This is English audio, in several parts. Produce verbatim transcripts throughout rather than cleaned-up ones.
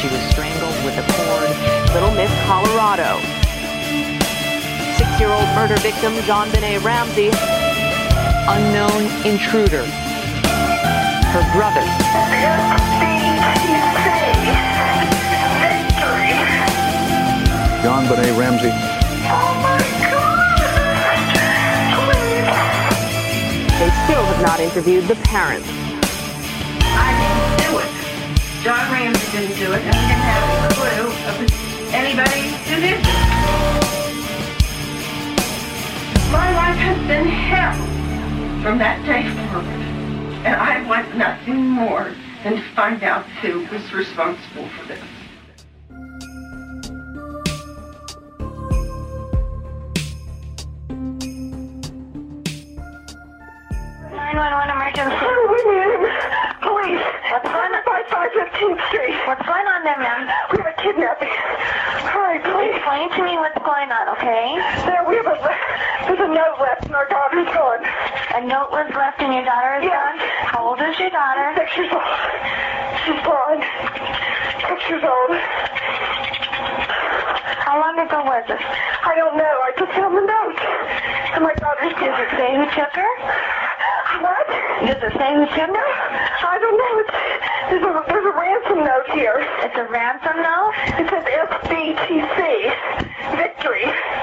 she was strangled with a cord. Little Miss Colorado. Six-year-old murder victim JonBenet Ramsey. Unknown intruder. Her brother. JonBenet Ramsey. Oh my God! Please. They still have not interviewed the parents. I didn't do it. John Ramsey didn't do it, and he didn't have a clue of anybody who did it. My life has been hell from that day forward, and I want nothing more than to find out who was responsible for this. nine one one emergency. Oh, we need him. Police. What's going on? By five fifteenth Street. What's going on there, ma'am? We have a kidnapping. Hurry, please. Explain to me what's going on, okay? There, we have a, there's a note left and our daughter's gone. A note was left and your daughter is Yeah. gone? How old is your daughter? Six years old. She's blind. Six years old. How long ago was this? I don't know. I just found the note. And my daughter's Does it say who took her? What? Does it say who took her? I don't know. It's, there's, a, there's a ransom note here. It's a ransom note? It says S B T C. Victory.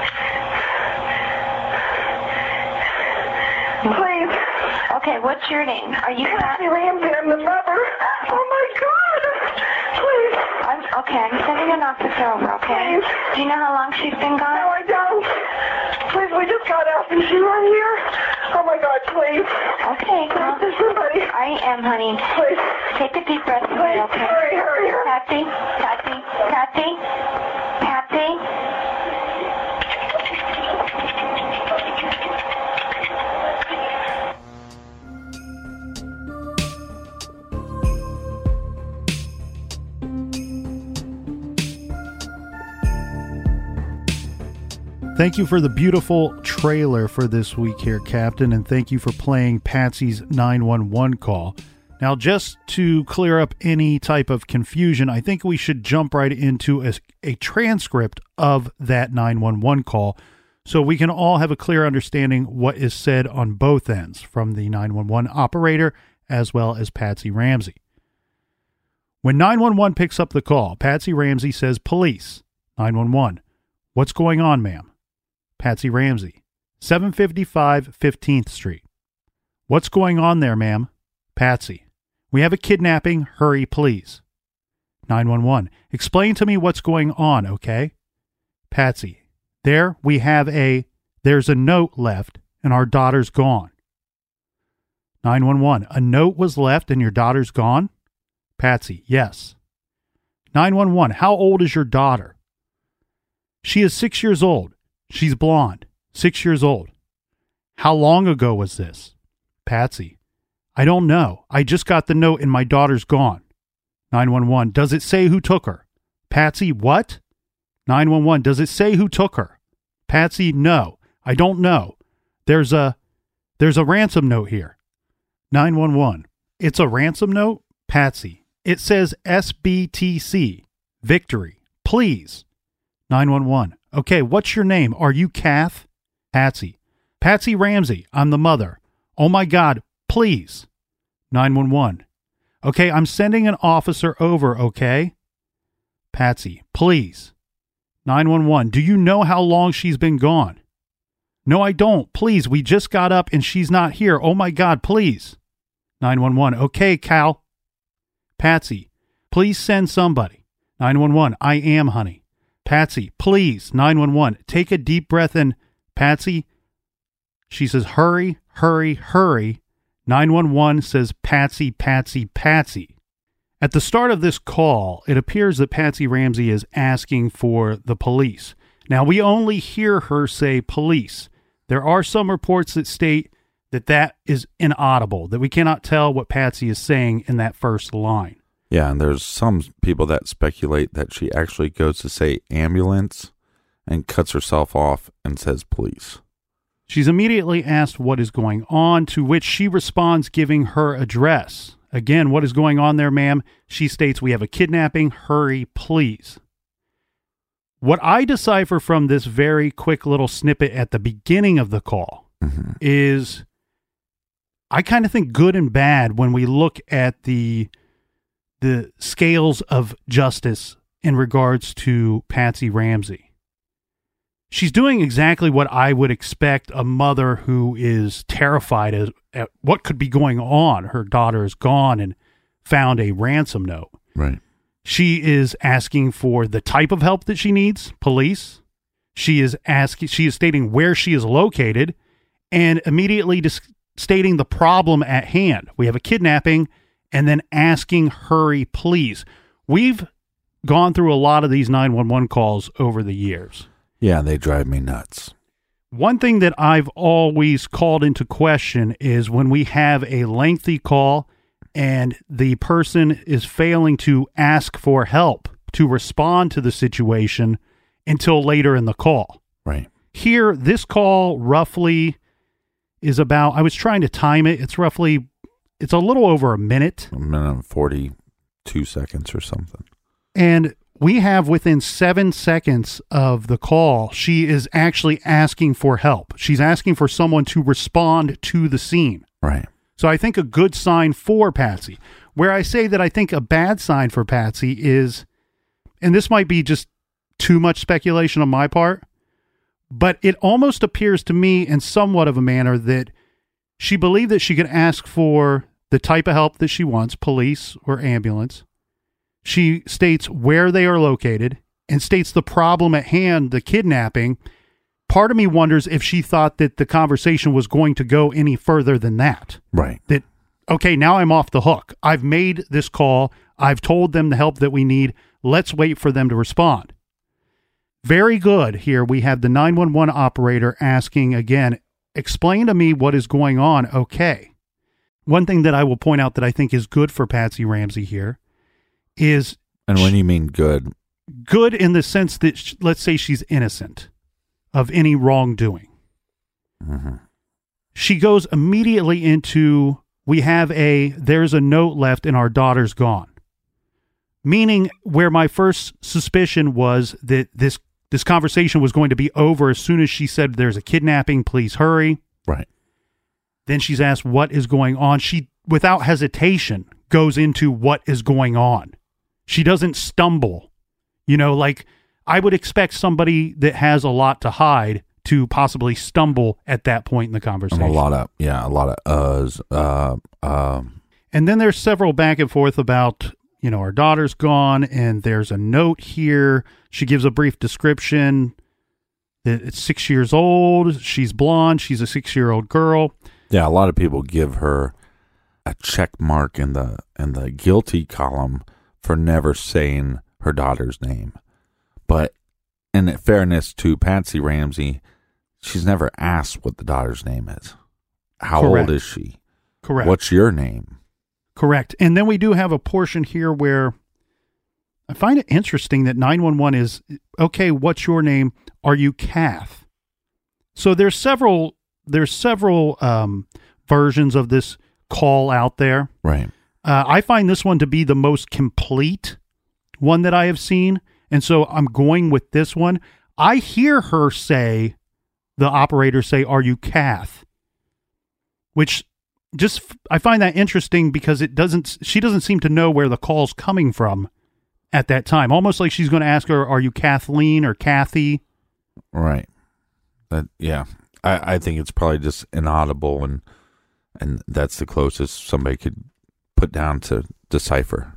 Please. Okay, what's your name? Are you Patsy Ramsey. I'm the mother. Oh my God. Please. I'm, okay, I'm sending an officer over, okay? Please. Do you know how long she's been No, gone? I don't. Please, we just got out. Is she right here? Oh my God, please. Okay, Please, well, there's somebody. I am, honey. Please. Take a deep breath for me, Please, okay? hurry, hurry, hurry. Patsy, Patsy, Patsy, Patsy. Thank you for the beautiful trailer for this week here, Captain, and thank you for playing Patsy's nine one one call. Now, just to clear up any type of confusion, I think we should jump right into a, a transcript of that nine one one call so we can all have a clear understanding what is said on both ends from the nine one one operator as well as Patsy Ramsey. When nine one one picks up the call, Patsy Ramsey says, "Police." nine one one, "What's going on, ma'am?" Patsy Ramsey, seven fifty-five fifteenth Street. "What's going on there, ma'am?" Patsy, "We have a kidnapping. Hurry, please." nine one one, "Explain to me what's going on, okay?" Patsy, "There we have a, there's a note left and our daughter's gone." nine one one, "A note was left and your daughter's gone?" Patsy, "Yes." nine one one, "How old is your daughter?" "She is six years old. She's blonde, six years old." "How long ago was this?" Patsy, "I don't know. I just got the note and my daughter's gone." nine one one, "Does it say who took her?" Patsy, "What?" nine one one, "Does it say who took her?" Patsy, "No, I don't know. There's a, there's a ransom note here." nine one one, "It's a ransom note?" Patsy, "It says S B T C, Victory, please." nine one one, "Okay, what's your name? Are you Kath?" Patsy, "Patsy Ramsey. I'm the mother. Oh my God, please." nine one one, "Okay, I'm sending an officer over, okay?" Patsy, "Please." nine one one, "Do you know how long she's been gone?" "No, I don't. Please, we just got up and she's not here. Oh my God, please." nine one one, "Okay, Cal." Patsy, "Please send somebody." nine one one, "I am, honey." Patsy, "Please." nine one one, "Take a deep breath and..." Patsy, she says, "Hurry, hurry, hurry." nine one one says, "Patsy, Patsy, Patsy." At the start of this call, it appears that Patsy Ramsey is asking for the police. Now, we only hear her say police. There are some reports that state that that is inaudible, that we cannot tell what Patsy is saying in that first line. Yeah, and there's some people that speculate that she actually goes to say ambulance and cuts herself off and says police. She's immediately asked what is going on, to which she responds giving her address. Again, what is going on there, ma'am? She states, we have a kidnapping. Hurry, please. What I decipher from this very quick little snippet at the beginning of the call mm-hmm. is I kind of think good and bad when we look at the the scales of justice in regards to Patsy Ramsey. She's doing exactly what I would expect a mother who is terrified at, at what could be going on. Her daughter is gone and found a ransom note. Right. She is asking for the type of help that she needs, police. She is asking, she is stating where she is located and immediately dis- stating the problem at hand. We have a kidnapping and then asking, hurry, please. We've gone through a lot of these nine one one calls over the years. Yeah, they drive me nuts. One thing that I've always called into question is when we have a lengthy call and the person is failing to ask for help to respond to the situation until later in the call. Right. Here, this call roughly is about, I was trying to time it. It's roughly, it's a little over a minute. A minute and forty-two seconds or something. And we have within seven seconds of the call, she is actually asking for help. She's asking for someone to respond to the scene. Right. So I think a good sign for Patsy. Where I say that I think a bad sign for Patsy is, and this might be just too much speculation on my part, but it almost appears to me in somewhat of a manner that she believed that she could ask for the type of help that she wants, police or ambulance. She states where they are located and states the problem at hand, the kidnapping. Part of me wonders if she thought that the conversation was going to go any further than that. Right. That, okay, now I'm off the hook. I've made this call. I've told them the help that we need. Let's wait for them to respond. Very good. Here we have the nine one one operator asking again, explain to me what is going on. Okay. One thing that I will point out that I think is good for Patsy Ramsey here is... And when you mean good? Good in the sense that, sh- let's say she's innocent of any wrongdoing. Mm-hmm. She goes immediately into, we have a, there's a note left and our daughter's gone. Meaning where my first suspicion was that this, this conversation was going to be over as soon as she said, there's a kidnapping, please hurry. Right. Then she's asked what is going on. She, without hesitation, goes into what is going on. She doesn't stumble. You know, like I would expect somebody that has a lot to hide to possibly stumble at that point in the conversation. And a lot of, yeah, a lot of uhs. Uh, um. And then there's several back and forth about, you know, our daughter's gone and there's a note here. She gives a brief description that it's six years old. She's blonde. She's a six-year-old girl. Yeah, a lot of people give her a check mark in the in the guilty column for never saying her daughter's name. But in fairness to Patsy Ramsey, she's never asked what the daughter's name is. How Correct. old is she? Correct. What's your name? Correct. And then we do have a portion here where I find it interesting that nine one one is, okay, what's your name? Are you Kath? So there's several, there's several um, versions of this call out there. Right. Uh, I find this one to be the most complete one that I have seen. And so I'm going with this one. I hear her say, the operator say, are you Kath? Which just, I find that interesting because it doesn't, she doesn't seem to know where the call's coming from at that time. Almost like she's going to ask her, are you Kathleen or Kathy? Right. That, yeah. I, I think it's probably just inaudible and, and that's the closest somebody could put down to decipher.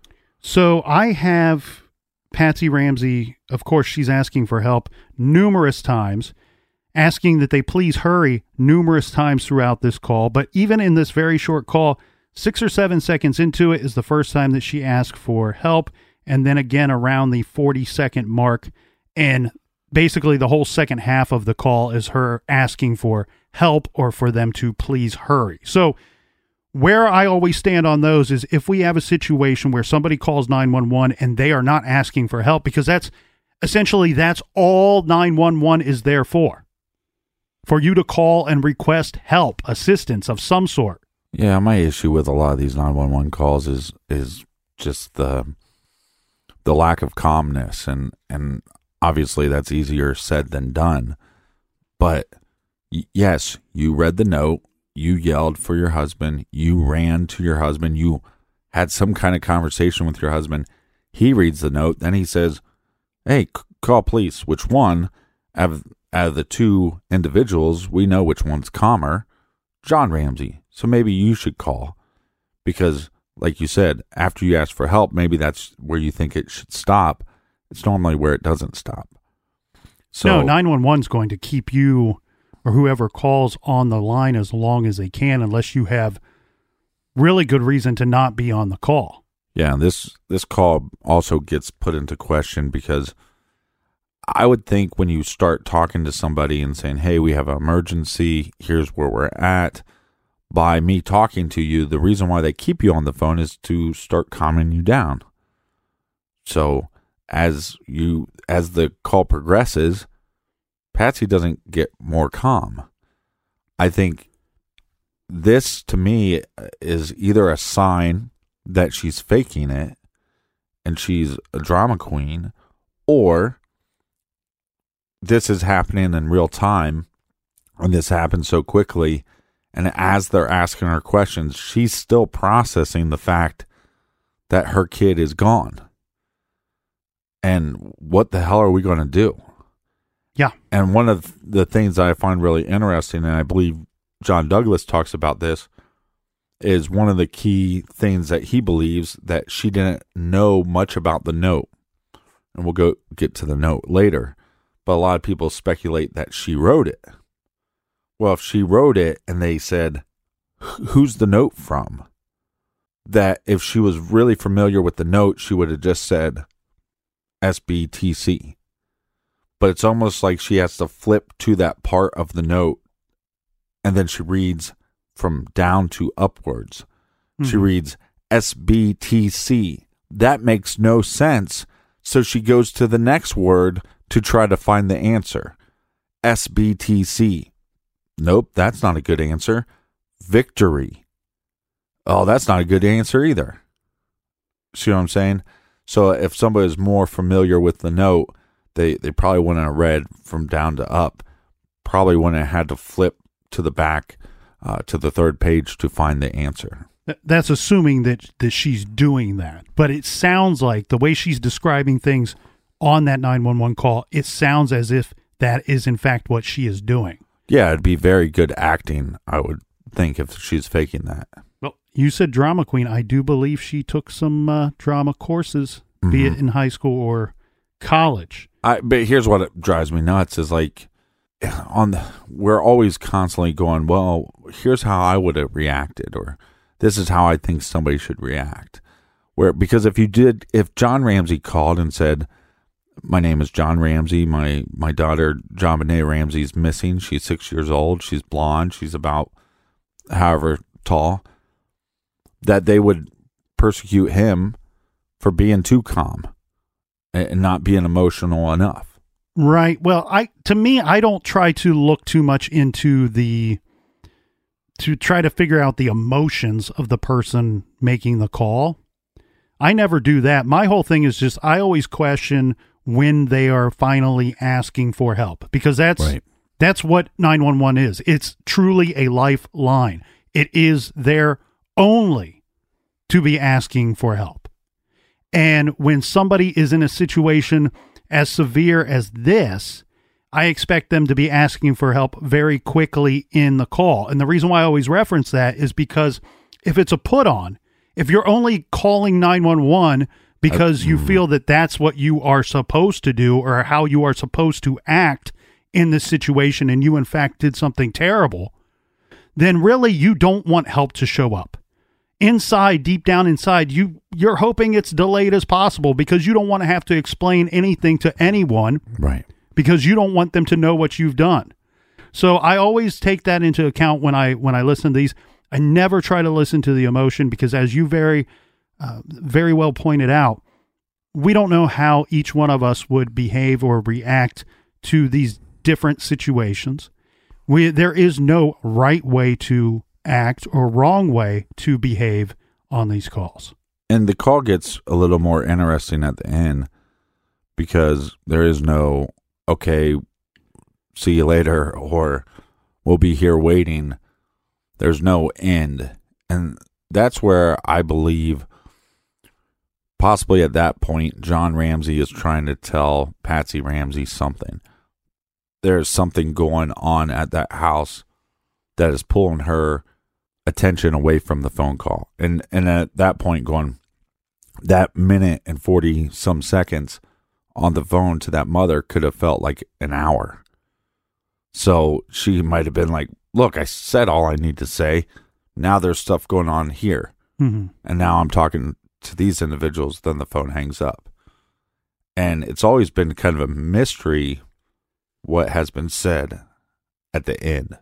So I have Patsy Ramsey, of course, she's asking for help numerous times, asking that they please hurry numerous times throughout this call. But even in this very short call, six or seven seconds into it is the first time that she asked for help. And then again around the forty second mark. And basically the whole second half of the call is her asking for help or for them to please hurry. So where I always stand on those is if we have a situation where somebody calls nine one one and they are not asking for help, because that's essentially, that's all nine one one is there for. For you to call and request help, assistance of some sort. Yeah, my issue with a lot of these nine one one calls is is just the the lack of calmness, and and obviously that's easier said than done. But y- yes, you read the note, you yelled for your husband, you ran to your husband, you had some kind of conversation with your husband. He reads the note, then he says, "Hey, c- call police." Which one out of, out of the two individuals, we know which one's calmer? John Ramsey. So maybe you should call, because like you said, after you ask for help, maybe that's where you think it should stop. It's normally where it doesn't stop. So no, nine one one is going to keep you or whoever calls on the line as long as they can, unless you have really good reason to not be on the call. Yeah, this this call also gets put into question because I would think when you start talking to somebody and saying, "Hey, we have an emergency, here's where we're at," by me talking to you, the reason why they keep you on the phone is to start calming you down. So as you as the call progresses, Patsy doesn't get more calm. I think this, to me, is either a sign that she's faking it and she's a drama queen, or this is happening in real time and this happens so quickly, and as they're asking her questions, she's still processing the fact that her kid is gone. And what the hell are we going to do? Yeah. And one of the things that I find really interesting, and I believe John Douglas talks about this, is one of the key things that he believes that she didn't know much about the note. And we'll go get to the note later. But a lot of people speculate that she wrote it. Well, if she wrote it and they said, "Who's the note from?" that if she was really familiar with the note, she would have just said S B T C. But it's almost like she has to flip to that part of the note, and then she reads from down to upwards. Mm-hmm. She reads S B T C. That makes no sense. So she goes to the next word to try to find the answer. S B T C. Nope, that's not a good answer. Victory. Oh, that's not a good answer either. See what I'm saying? So if somebody is more familiar with the note, they, they probably wouldn't have read from down to up. Probably wouldn't have had to flip to the back, uh, to the third page to find the answer. That's assuming that, that she's doing that. But it sounds like the way she's describing things on that nine one one call, it sounds as if that is in fact what she is doing. Yeah, it'd be very good acting, I would think, if she's faking that. Well, you said drama queen. I do believe she took some uh, drama courses, mm-hmm. be it in high school or college. I, but here's what it drives me nuts is like, on the, we're always constantly going, well, here's how I would have reacted, or this is how I think somebody should react. Where, because if you did, if John Ramsey called and said, "My name is John Ramsey, my, my daughter, JonBenet Ramsey, is missing. She's six years old. She's blonde. She's about however tall," that they would persecute him for being too calm and not being emotional enough. Right. Well, I to me, I don't try to look too much into the, to try to figure out the emotions of the person making the call. I never do that. My whole thing is just, I always question when they are finally asking for help, because that's, right. that's what nine one one is. It's truly a lifeline. It is there only to be asking for help. And when somebody is in a situation as severe as this, I expect them to be asking for help very quickly in the call. And the reason why I always reference that is because if it's a put on, if you're only calling nine one one because you feel that that's what you are supposed to do or how you are supposed to act in this situation, and you in fact did something terrible, then really you don't want help to show up. Inside, deep down inside, you, you're hoping it's delayed as possible because you don't want to have to explain anything to anyone. Right. Because you don't want them to know what you've done. So I always take that into account when I when I listen to these. I never try to listen to the emotion because, as you very, uh, very well pointed out, we don't know how each one of us would behave or react to these different situations. We, there is no right way to act or wrong way to behave on these calls. And the call gets a little more interesting at the end because there is no, okay, see you later, or we'll be here waiting. There's no end. And that's where I believe possibly at that point, John Ramsey is trying to tell Patsy Ramsey something. There's something going on at that house that is pulling her attention away from the phone call. And and at that point going, that minute and forty some seconds on the phone to that mother could have felt like an hour. So she might have been like, look, I said all I need to say. Now there's stuff going on here. Mm-hmm. And now I'm talking to these individuals. Then the phone hangs up. And it's always been kind of a mystery what has been said at the end.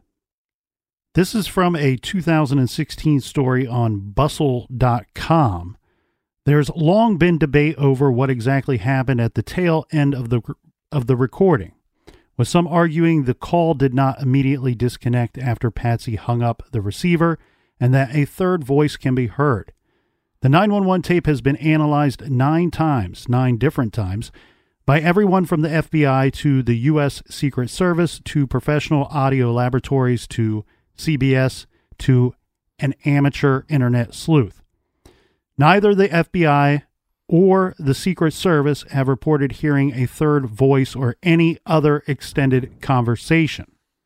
This is from a two thousand sixteen story on bustle dot com. There's long been debate over what exactly happened at the tail end of the of the recording, with some arguing the call did not immediately disconnect after Patsy hung up the receiver and that a third voice can be heard. The nine one one tape has been analyzed nine times, nine different times, by everyone from the F B I to the U S Secret Service to professional audio laboratories to C B S to an amateur internet sleuth. Neither the F B I or the Secret Service have reported hearing a third voice or any other extended conversation.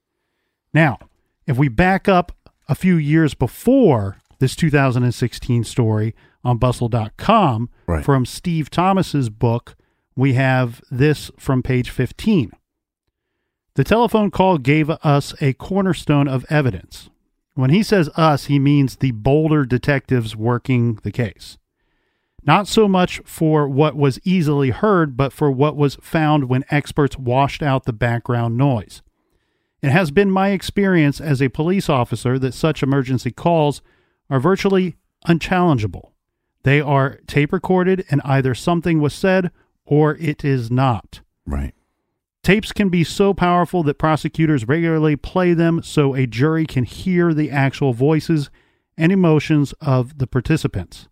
Now, if we back up a few years before this two thousand sixteen story on bustle dot com, right, from Steve Thomas's book, we have this from page fifteen. The telephone call gave us a cornerstone of evidence. When he says us, he means the Boulder detectives working the case. Not so much for what was easily heard, but for what was found when experts washed out the background noise. It has been my experience as a police officer that such emergency calls are virtually unchallengeable. They are tape recorded and either something was said or it is not. Right. Tapes can be so powerful that prosecutors regularly play them so a jury can hear the actual voices and emotions of the participants.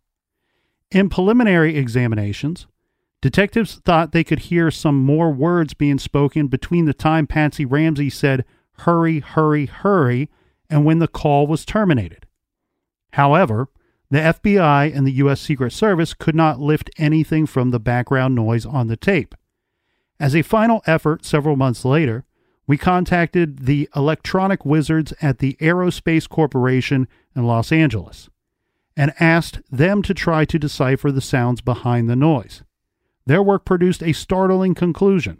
In preliminary examinations, detectives thought they could hear some more words being spoken between the time Patsy Ramsey said, "Hurry, hurry, hurry," and when the call was terminated. However, the F B I and the U S Secret Service could not lift anything from the background noise on the tape. As a final effort several months later, we contacted the electronic wizards at the Aerospace Corporation in Los Angeles and asked them to try to decipher the sounds behind the noise. Their work produced a startling conclusion.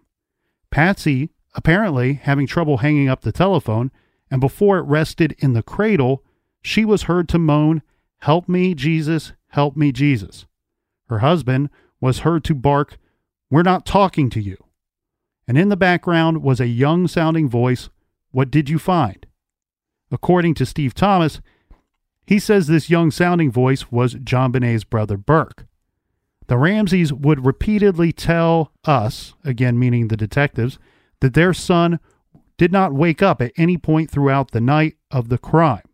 Patsy, apparently having trouble hanging up the telephone, and before it rested in the cradle, she was heard to moan, "Help me, Jesus, help me, Jesus." Her husband was heard to bark, "We're not talking to you." And in the background was a young-sounding voice, "What did you find?" According to Steve Thomas, he says this young-sounding voice was John Bonet's brother Burke. The Ramseys would repeatedly tell us, again meaning the detectives, that their son did not wake up at any point throughout the night of the crime.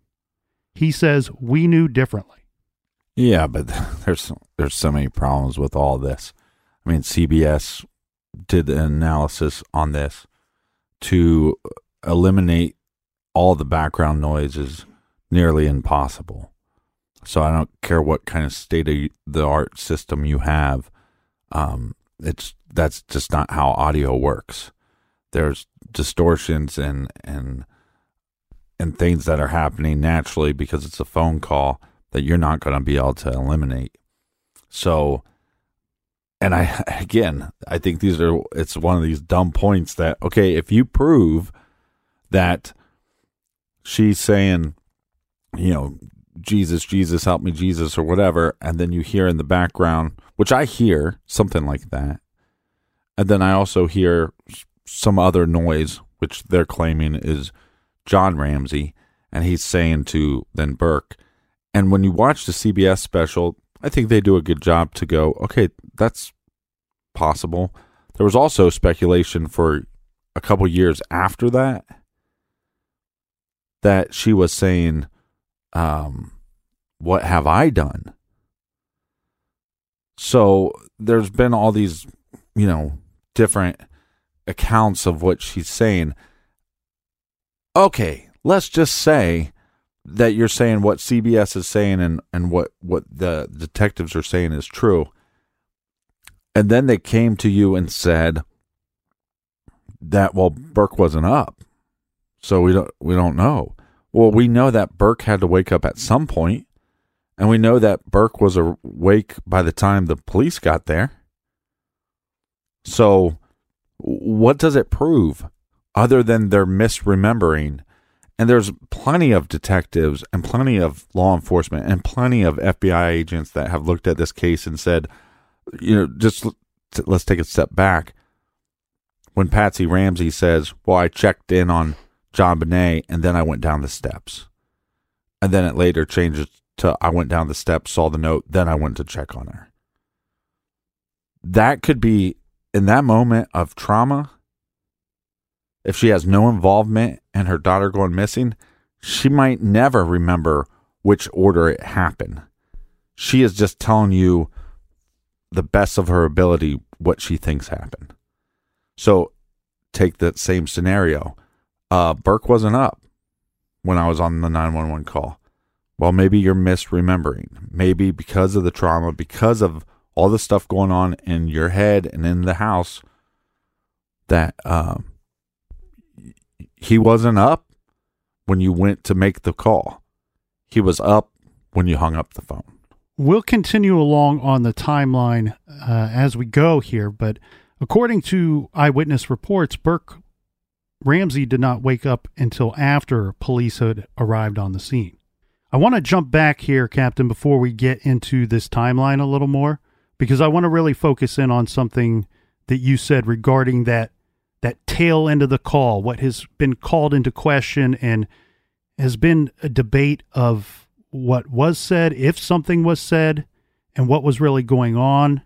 He says we knew differently. Yeah, but there's there's so many problems with all this. I mean, C B S did the analysis on this to eliminate all the background noise is nearly impossible. So I don't care what kind of state-of-the-art system you have. Um, it's that's just not how audio works. There's distortions and and and things that are happening naturally because it's a phone call that you're not going to be able to eliminate. So, and I, again, I think these are, it's one of these dumb points that, okay, if you prove that she's saying, you know, Jesus, Jesus, help me, Jesus, or whatever, and then you hear in the background, which I hear something like that, and then I also hear some other noise, which they're claiming is John Ramsey, and he's saying to then Burke. And when you watch the C B S special, I think they do a good job to go, okay, that's possible. There was also speculation for a couple years after that that she was saying, um, what have I done? So there's been all these, you know, different accounts of what she's saying. Okay, let's just say that you're saying what C B S is saying and, and what, what the detectives are saying is true. And then they came to you and said that, well, Burke wasn't up. So we don't we don't know. Well, we know that Burke had to wake up at some point, and we know that Burke was awake by the time the police got there. So what does it prove other than they're misremembering? And there's plenty of detectives and plenty of law enforcement and plenty of F B I agents that have looked at this case and said, you know, just let's take a step back. When Patsy Ramsey says, well, I checked in on John Bonet and then I went down the steps. And then it later changes to I went down the steps, saw the note, then I went to check on her. That could be, in that moment of trauma, if she has no involvement in her daughter going missing, she might never remember which order it happened. She is just telling you the best of her ability what she thinks happened. So take that same scenario. Uh, Burke wasn't up when I was on the nine one one call. Well, maybe you're misremembering. Maybe because of the trauma, because of all the stuff going on in your head and in the house, that um, he wasn't up when you went to make the call. He was up when you hung up the phone. We'll continue along on the timeline uh, as we go here, but according to eyewitness reports, Burke Ramsey did not wake up until after police had arrived on the scene. I want to jump back here, Captain, before we get into this timeline a little more, because I want to really focus in on something that you said regarding that that tail end of the call, what has been called into question and has been a debate of what was said, if something was said, and what was really going on.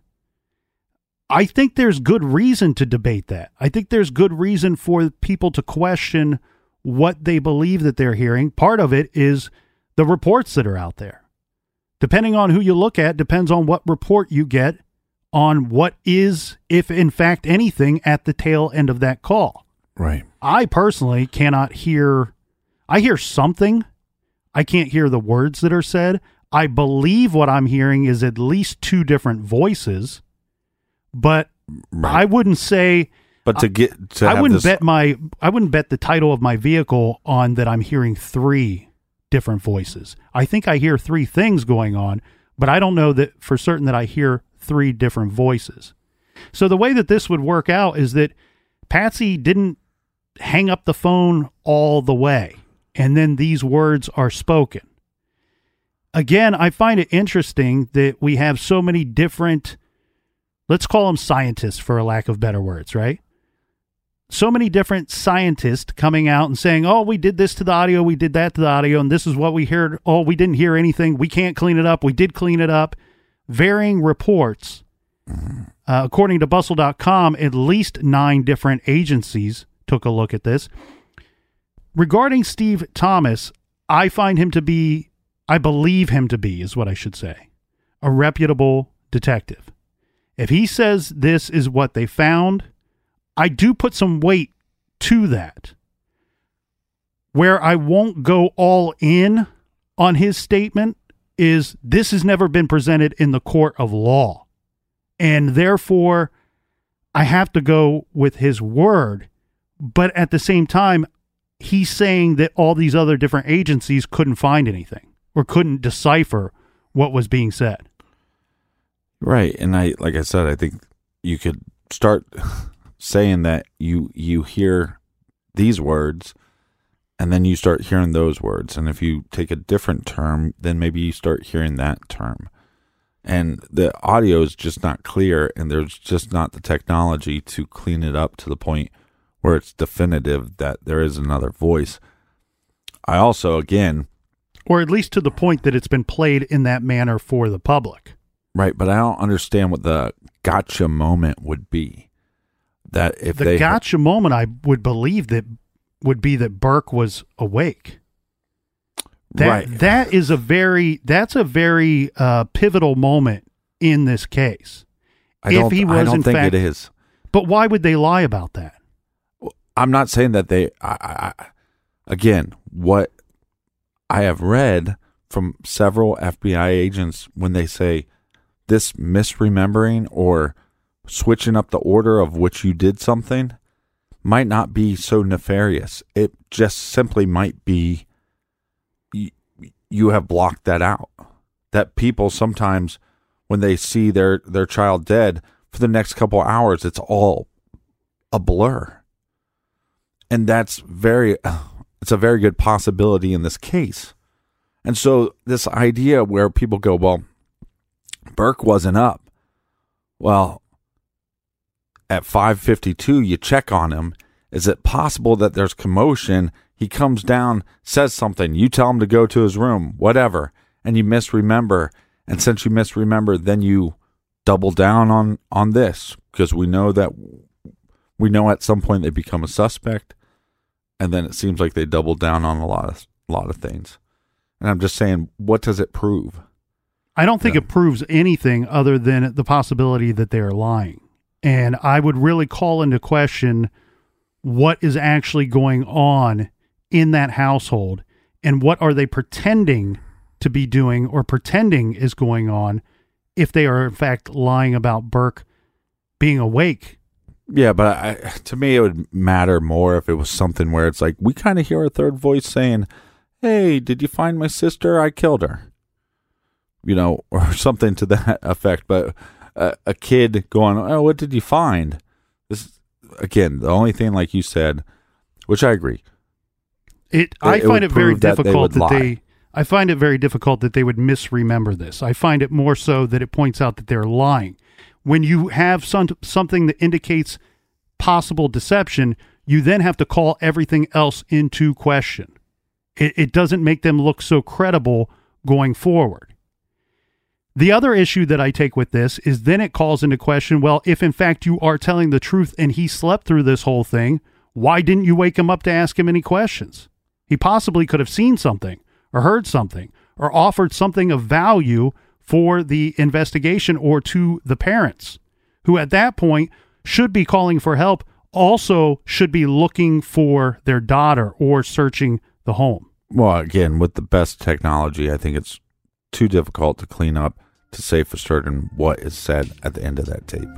I think there's good reason to debate that. I think there's good reason for people to question what they believe that they're hearing. Part of it is the reports that are out there. Depending on who you look at, depends on what report you get on what is, if in fact anything, at the tail end of that call. Right. I personally cannot hear, I hear something. I can't hear the words that are said. I believe what I'm hearing is at least two different voices, but right. I wouldn't say, but to get to I have wouldn't this... bet my, I wouldn't bet the title of my vehicle on that I'm hearing three different voices. I think I hear three things going on, but I don't know that for certain that I hear three different voices. So the way that this would work out is that Patsy didn't hang up the phone all the way, and then these words are spoken. Again, I find it interesting that we have so many different, let's call them scientists for a lack of better words, right? So many different scientists coming out and saying, oh, we did this to the audio, we did that to the audio, and this is what we heard. Oh, we didn't hear anything. We can't clean it up. We did clean it up. Varying reports. Uh, according to bustle dot com, at least nine different agencies took a look at this. Regarding Steve Thomas, I find him to be, I believe him to be, is what I should say, a reputable detective. If he says this is what they found, I do put some weight to that. Where I won't go all in on his statement is this has never been presented in the court of law. And therefore, I have to go with his word. But at the same time, he's saying that all these other different agencies couldn't find anything or couldn't decipher what was being said. Right. And I, like I said, I think you could start saying that you, you hear these words and then you start hearing those words. And if you take a different term, then maybe you start hearing that term. And the audio is just not clear, and there's just not the technology to clean it up to the point where it's definitive that there is another voice. I also, again... Or at least to the point that it's been played in that manner for the public. Right, but I don't understand what the gotcha moment would be. That if the they gotcha moment, I would believe that would be that Burke was awake. That Right. that is a very that's a very uh, pivotal moment in this case. I if don't, he was I don't in think fact, it is. But why would they lie about that? I'm not saying that they. I, I, again, what I have read from several F B I agents when they say this misremembering or switching up the order of which you did something might not be so nefarious. It just simply might be you, you have blocked that out. That people sometimes, when they see their, their child dead, for the next couple of hours, it's all a blur. And that's very, it's a very good possibility in this case. And so this idea where people go, well, Burke wasn't up. Well, at five fifty-two, you check on him. Is it possible that there's commotion? He comes down, says something. You tell him to go to his room, whatever, and you misremember. And since you misremember, then you double down on, on this, because we know that we know at some point they become a suspect, and then it seems like they double down on a lot of a lot of things. And I'm just saying, what does it prove? I don't think Yeah. it proves anything other than the possibility that they are lying. And I would really call into question what is actually going on in that household and what are they pretending to be doing or pretending is going on if they are in fact lying about Burke being awake. Yeah, but I, to me, it would matter more if it was something where it's like, we kind of hear a third voice saying, hey, did you find my sister? I killed her. You know, or something to that effect. But a, a kid going, oh, what did you find? This again, the only thing, like you said, which I agree. It, I it find would it very prove that they difficult would that lie. they, I find it very difficult that they would misremember this. I find it more so that it points out that they're lying. When you have some, something that indicates possible deception, you then have to call everything else into question. It, it doesn't make them look so credible going forward. The other issue that I take with this is then it calls into question, well, if in fact you are telling the truth and he slept through this whole thing, why didn't you wake him up to ask him any questions? He possibly could have seen something or heard something or offered something of value for the investigation or to the parents, who at that point should be calling for help, also should be looking for their daughter or searching the home. Well, again, with the best technology, I think it's too difficult to clean up to say for certain what is said at the end of that tape.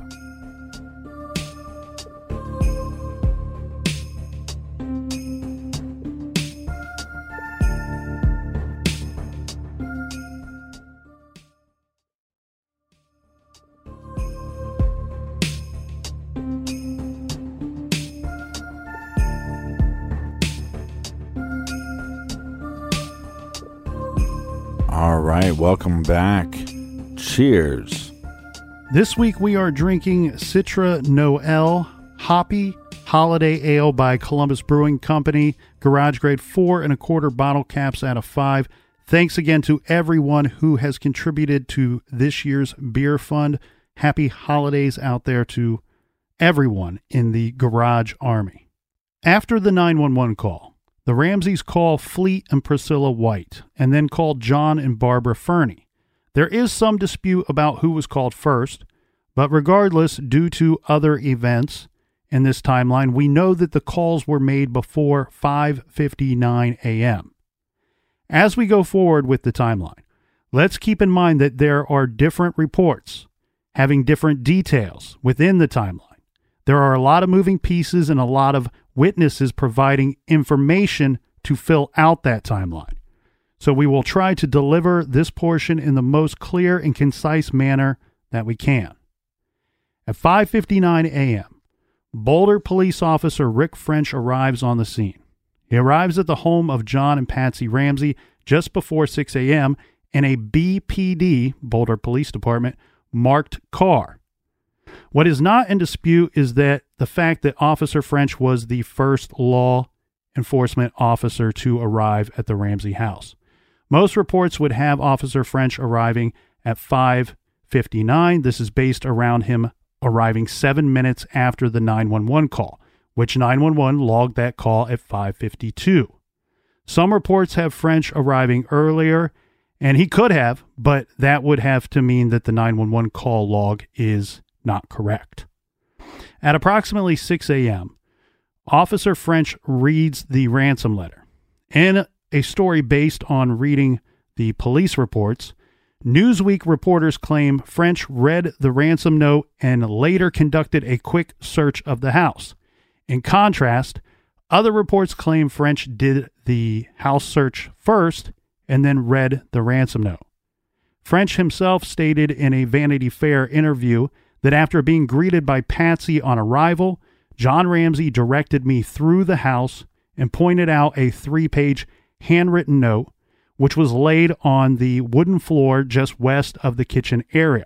All right, welcome back. Cheers. This week we are drinking Citra Noel Hoppy Holiday Ale by Columbus Brewing Company. Garage grade four and a quarter bottle caps out of five. Thanks again to everyone who has contributed to this year's beer fund. Happy holidays out there to everyone in the Garage Army. After the nine one one call, the Ramseys call Fleet and Priscilla White, and then call John and Barbara Fernie. There is some dispute about who was called first, but regardless, due to other events in this timeline, we know that the calls were made before five fifty-nine a.m. As we go forward with the timeline, let's keep in mind that there are different reports having different details within the timeline. There are a lot of moving pieces and a lot of witnesses providing information to fill out that timeline. So we will try to deliver this portion in the most clear and concise manner that we can. At five fifty-nine a.m., Boulder police officer Rick French arrives on the scene. He arrives at the home of John and Patsy Ramsey just before six a.m. in a B P D, Boulder Police Department, marked car. What is not in dispute is that the fact that Officer French was the first law enforcement officer to arrive at the Ramsey house. Most reports would have Officer French arriving at five fifty-nine. This is based around him arriving seven minutes after the nine one one call, which nine one one logged that call at five fifty-two. Some reports have French arriving earlier, and he could have, but that would have to mean that the nine one one call log is not correct. At approximately six a.m., Officer French reads the ransom letter. In a story based on reading the police reports, Newsweek reporters claim French read the ransom note and later conducted a quick search of the house. In contrast, other reports claim French did the house search first and then read the ransom note. French himself stated in a Vanity Fair interview that after being greeted by Patsy on arrival, John Ramsey directed me through the house and pointed out a three-page handwritten note which was laid on the wooden floor just west of the kitchen area.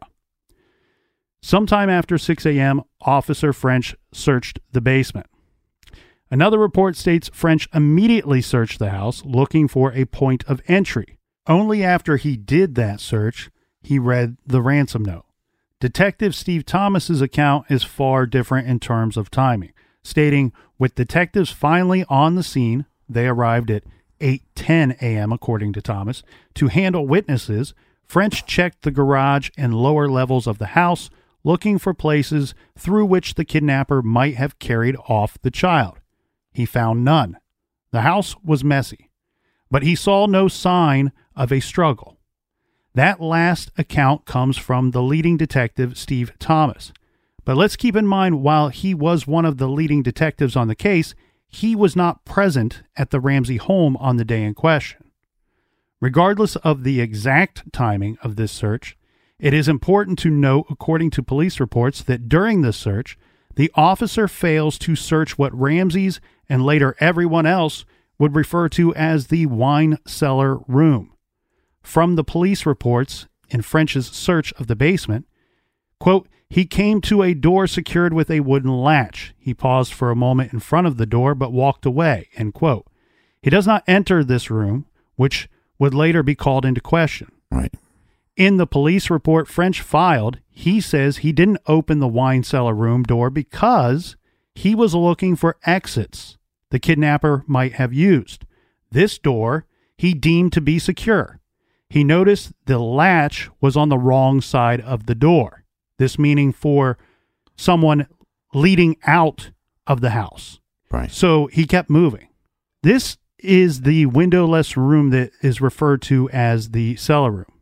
Sometime after six a.m., Officer French searched the basement. Another report states French immediately searched the house looking for a point of entry. Only after he did that search, he read the ransom note. Detective Steve Thomas's account is far different in terms of timing, stating, with detectives finally on the scene, they arrived at eight ten a.m., according to Thomas, to handle witnesses. French checked the garage and lower levels of the house, looking for places through which the kidnapper might have carried off the child. He found none. The house was messy, but he saw no sign of a struggle. That last account comes from the leading detective, Steve Thomas. But let's keep in mind, while he was one of the leading detectives on the case, he was not present at the Ramsey home on the day in question. Regardless of the exact timing of this search, it is important to note, according to police reports, that during this search, the officer fails to search what Ramsey's and later everyone else would refer to as the wine cellar room. From the police reports in French's search of the basement, quote, he came to a door secured with a wooden latch. He paused for a moment in front of the door, but walked away, end quote. He does not enter this room, which would later be called into question. Right. In the police report French filed, he says he didn't open the wine cellar room door because he was looking for exits the kidnapper might have used. This door he deemed to be secure. He noticed the latch was on the wrong side of the door. This meaning for someone leading out of the house. Right. So he kept moving. This is the windowless room that is referred to as the cellar room.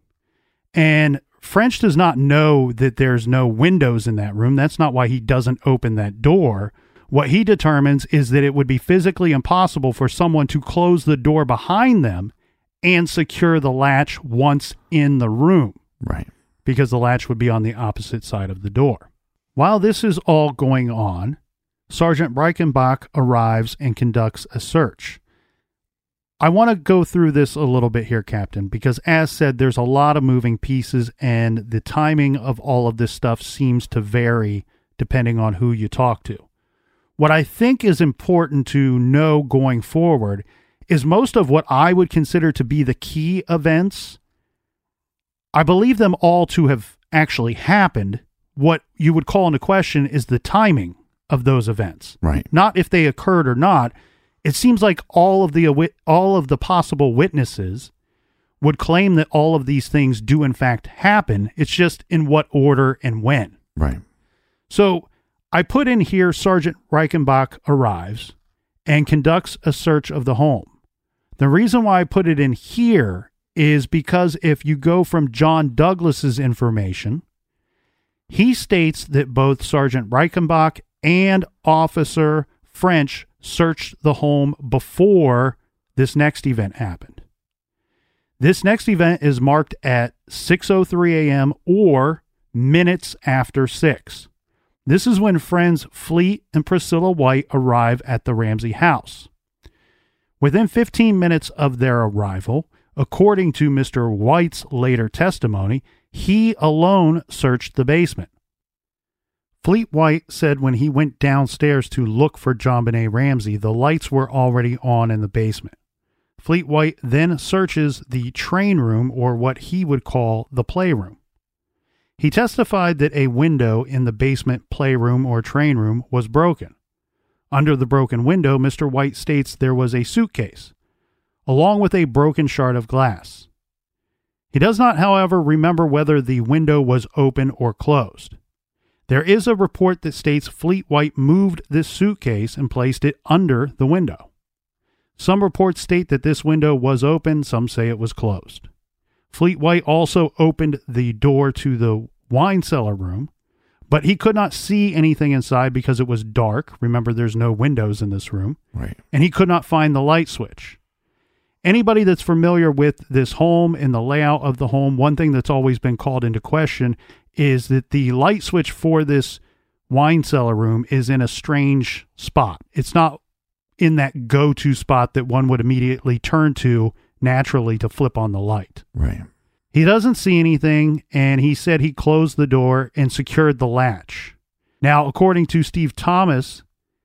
And French does not know that there's no windows in that room. That's not why he doesn't open that door. What he determines is that it would be physically impossible for someone to close the door behind them and secure the latch once in the room. Right. Because the latch would be on the opposite side of the door. While this is all going on, Sergeant Reichenbach arrives and conducts a search. I want to go through this a little bit here, Captain, because as said, there's a lot of moving pieces and the timing of all of this stuff seems to vary depending on who you talk to. What I think is important to know going forward is most of what I would consider to be the key events, I believe them all to have actually happened. What you would call into question is the timing of those events. Right. Not if they occurred or not. It seems like all of the all of the possible witnesses would claim that all of these things do in fact happen. It's just in what order and when. Right. So I put in here Sergeant Reichenbach arrives and conducts a search of the home. The reason why I put it in here is because if you go from John Douglas's information, he states that both Sergeant Reichenbach and Officer French searched the home before this next event happened. This next event is marked at six oh three a.m. or minutes after six. This is when friends Fleet and Priscilla White arrive at the Ramsey house. Within fifteen minutes of their arrival, according to Mister White's later testimony, he alone searched the basement. Fleet White said when he went downstairs to look for JonBenet Ramsey, the lights were already on in the basement. Fleet White then searches the train room, or what he would call the playroom. He testified that a window in the basement playroom or train room was broken. Under the broken window, Mister White states there was a suitcase. along with a broken shard of glass. He does not, however, remember whether the window was open or closed. There is a report that states Fleet White moved this suitcase and placed it under the window. Some reports state that this window was open, some say it was closed. Fleet White also opened the door to the wine cellar room, but he could not see anything inside because it was dark. Remember, there's no windows in this room. Right. And he could not find the light switch. Anybody that's familiar with this home and the layout of the home, one thing that's always been called into question is that the light switch for this wine cellar room is in a strange spot. It's not in that go-to spot that one would immediately turn to naturally to flip on the light. Right. He doesn't see anything, and he said he closed the door and secured the latch. Now, according to Steve Thomas,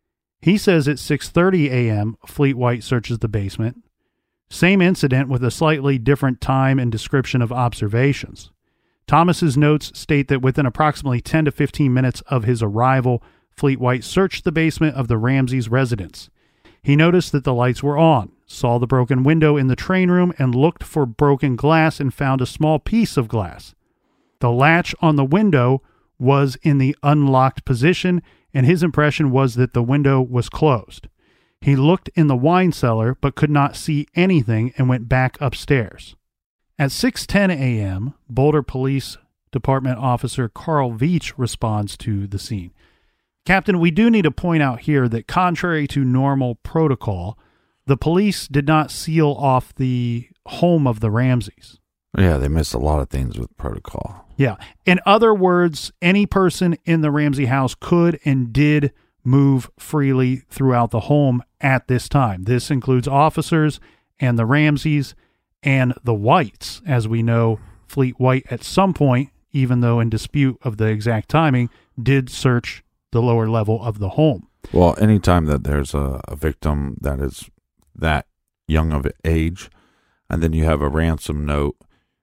he says at six thirty a.m., Fleet White searches the basement. Same incident with a slightly different time and description of observations. Thomas's notes state that within approximately ten to fifteen minutes of his arrival, Fleet White searched the basement of the Ramseys' residence. He noticed that the lights were on, saw the broken window in the train room, and looked for broken glass and found a small piece of glass. The latch on the window was in the unlocked position, and his impression was that the window was closed. He looked in the wine cellar but could not see anything and went back upstairs. At six ten a.m., Boulder Police Department Officer Carl Veach responds to the scene. Captain, we do need to point out here that contrary to normal protocol, the police did not seal off the home of the Ramseys. Yeah, they missed a lot of things with protocol. Yeah. In other words, any person in the Ramsey house could and did move freely throughout the home at this time. This includes officers and the Ramseys and the Whites. As we know, Fleet White at some point, even though in dispute of the exact timing, did search the lower level of the home. Well, anytime that there's a, a victim that is that young of age, and then you have a ransom note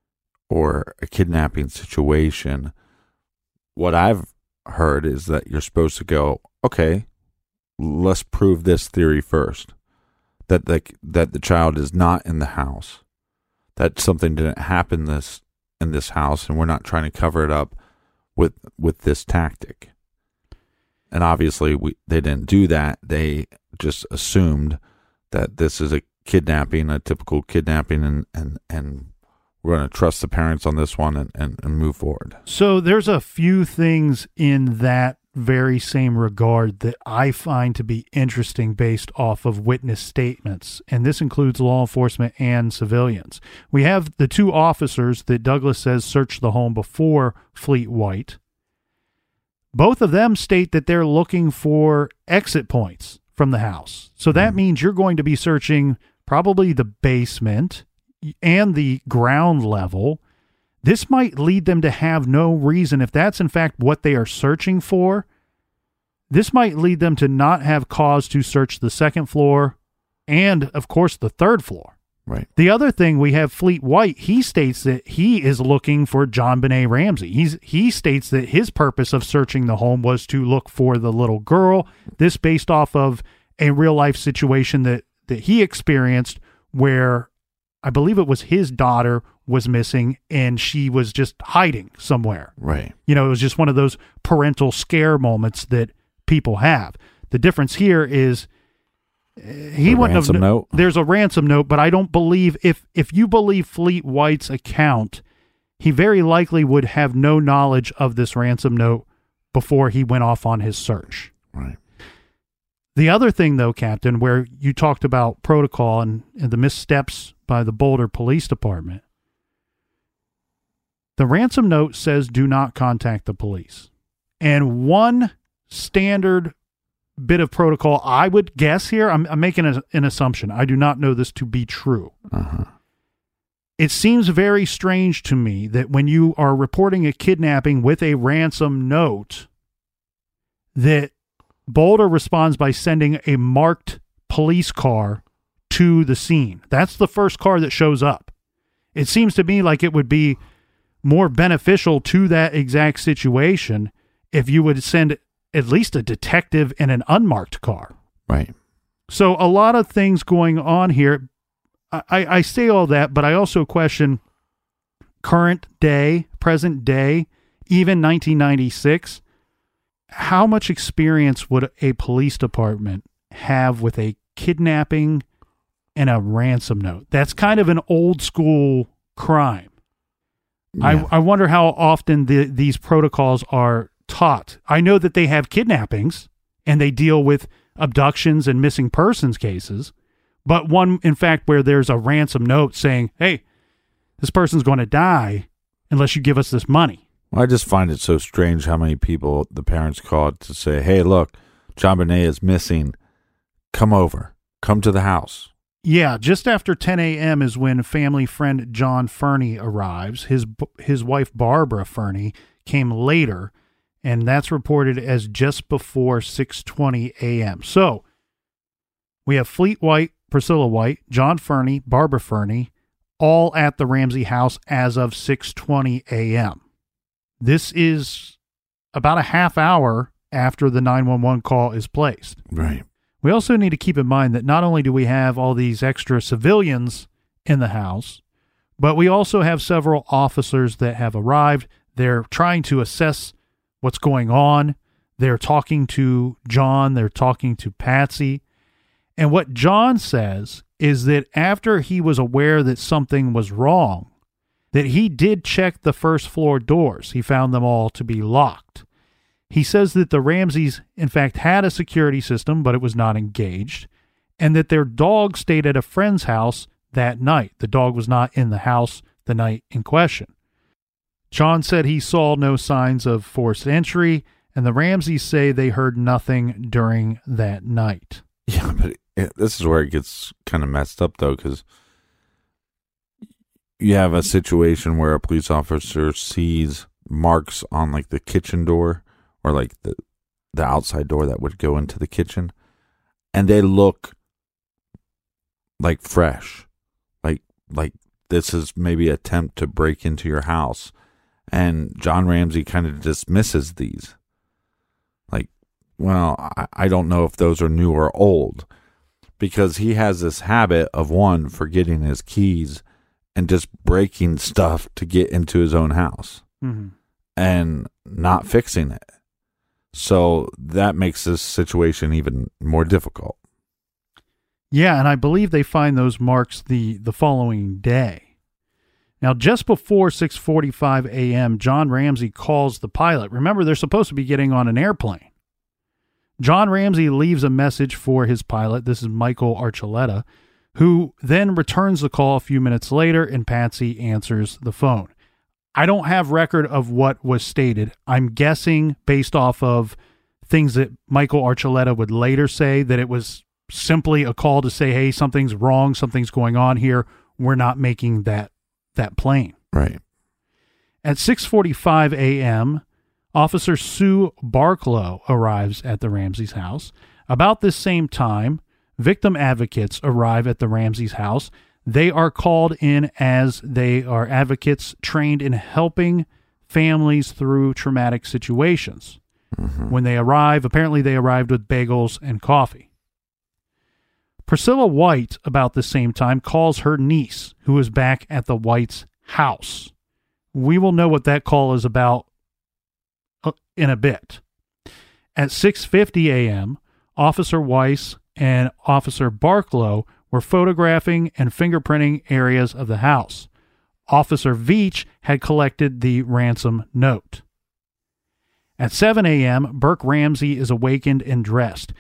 or a kidnapping situation, what I've heard is that you're supposed to go, okay, let's prove this theory first, that the, that the child is not in the house, that something didn't happen this in this house, and we're not trying to cover it up with with this tactic. And obviously, we they didn't do that. They just assumed that this is a kidnapping, a typical kidnapping, and and, and we're going to trust the parents on this one and, and, and move forward. So there's a few things in that very same regard that I find to be interesting based off of witness statements, and this includes law enforcement and civilians. We have the two officers that Douglas says searched the home before Fleet White. Both of them state that they're looking for exit points from the house. So that mm. means you're going to be searching probably the basement and the ground level. This might lead them to have no reason, if that's in fact what they are searching for, this might lead them to not have cause to search the second floor and, of course, the third floor. Right. The other thing, we have Fleet White. He states that he is looking for JonBenet Ramsey. He's he states that his purpose of searching the home was to look for the little girl. This based off of a real life situation that, that he experienced where I believe it was his daughter was missing and she was just hiding somewhere. Right. You know, it was just one of those parental scare moments that people have. The difference here is he the wouldn't ransom have note. There's a ransom note, but I don't believe if if you believe Fleet White's account, he very likely would have no knowledge of this ransom note before he went off on his search. Right. The other thing, though, Captain, where you talked about protocol and, and the missteps by the Boulder Police Department, the ransom note says do not contact the police. And one standard bit of protocol, I would guess here, I'm, I'm making a, an assumption. I do not know this to be true. Uh-huh. It seems very strange to me that when you are reporting a kidnapping with a ransom note, that Boulder responds by sending a marked police car to the scene. That's the first car that shows up. It seems to me like it would be more beneficial to that exact situation if you would send at least a detective in an unmarked car. Right. So a lot of things going on here. I, I say all that, but I also question current day, present day, even nineteen ninety-six, how much experience would a police department have with a kidnapping and a ransom note? That's kind of an old school crime. Yeah. I, I wonder how often the, these protocols are taught. I know that they have kidnappings and they deal with abductions and missing persons cases, but one, in fact, where there's a ransom note saying, hey, this person's going to die unless you give us this money. I just find it so strange how many people the parents called to say, hey, look, JonBenet is missing. Come over. Come to the house. Yeah, just after ten a.m. is when family friend John Fernie arrives. His his wife, Barbara Fernie, came later, and that's reported as just before six twenty a.m. So we have Fleet White, Priscilla White, John Fernie, Barbara Fernie, all at the Ramsey house as of six twenty a.m. This is about a half hour after the nine one one call is placed. Right. We also need to keep in mind that not only do we have all these extra civilians in the house, but we also have several officers that have arrived. They're trying to assess what's going on. They're talking to John. They're talking to Patsy. And what John says is that after he was aware that something was wrong, that he did check the first floor doors. He found them all to be locked. He says that the Ramseys, in fact, had a security system, but it was not engaged, and that their dog stayed at a friend's house that night. The dog was not in the house the night in question. John said he saw no signs of forced entry, and the Ramseys say they heard nothing during that night. Yeah, but it, this is where it gets kind of messed up, though, because you have a situation where a police officer sees marks on, like, the kitchen door, or like the the outside door that would go into the kitchen, and they look like fresh, like like this is maybe an attempt to break into your house, and John Ramsey kind of dismisses these, like, well, I, I don't know if those are new or old, because he has this habit of, one, forgetting his keys and just breaking stuff to get into his own house, mm-hmm. and not fixing it. So that makes this situation even more difficult. Yeah, and I believe they find those marks the, the following day. Now, just before six forty-five a.m., John Ramsey calls the pilot. Remember, they're supposed to be getting on an airplane. John Ramsey leaves a message for his pilot. This is Michael Archuleta, who then returns the call a few minutes later, and Patsy answers the phone. I don't have record of what was stated. I'm guessing based off of things that Michael Archuleta would later say that it was simply a call to say, hey, something's wrong, something's going on here. We're not making that that plane. Right. At six forty-five a.m., Officer Sue Barklow arrives at the Ramseys' house. About this same time, victim advocates arrive at the Ramseys' house. They are called in as they are advocates trained in helping families through traumatic situations. Mm-hmm. When they arrive, apparently they arrived with bagels and coffee. Priscilla White, about the same time, calls her niece, who is back at the White's house. We will know what that call is about in a bit. At six fifty a.m., Officer Weiss and Officer Barklow were photographing and fingerprinting areas of the house. Officer Veach had collected the ransom note. At seven a.m., Burke Ramsey is awakened and dressed.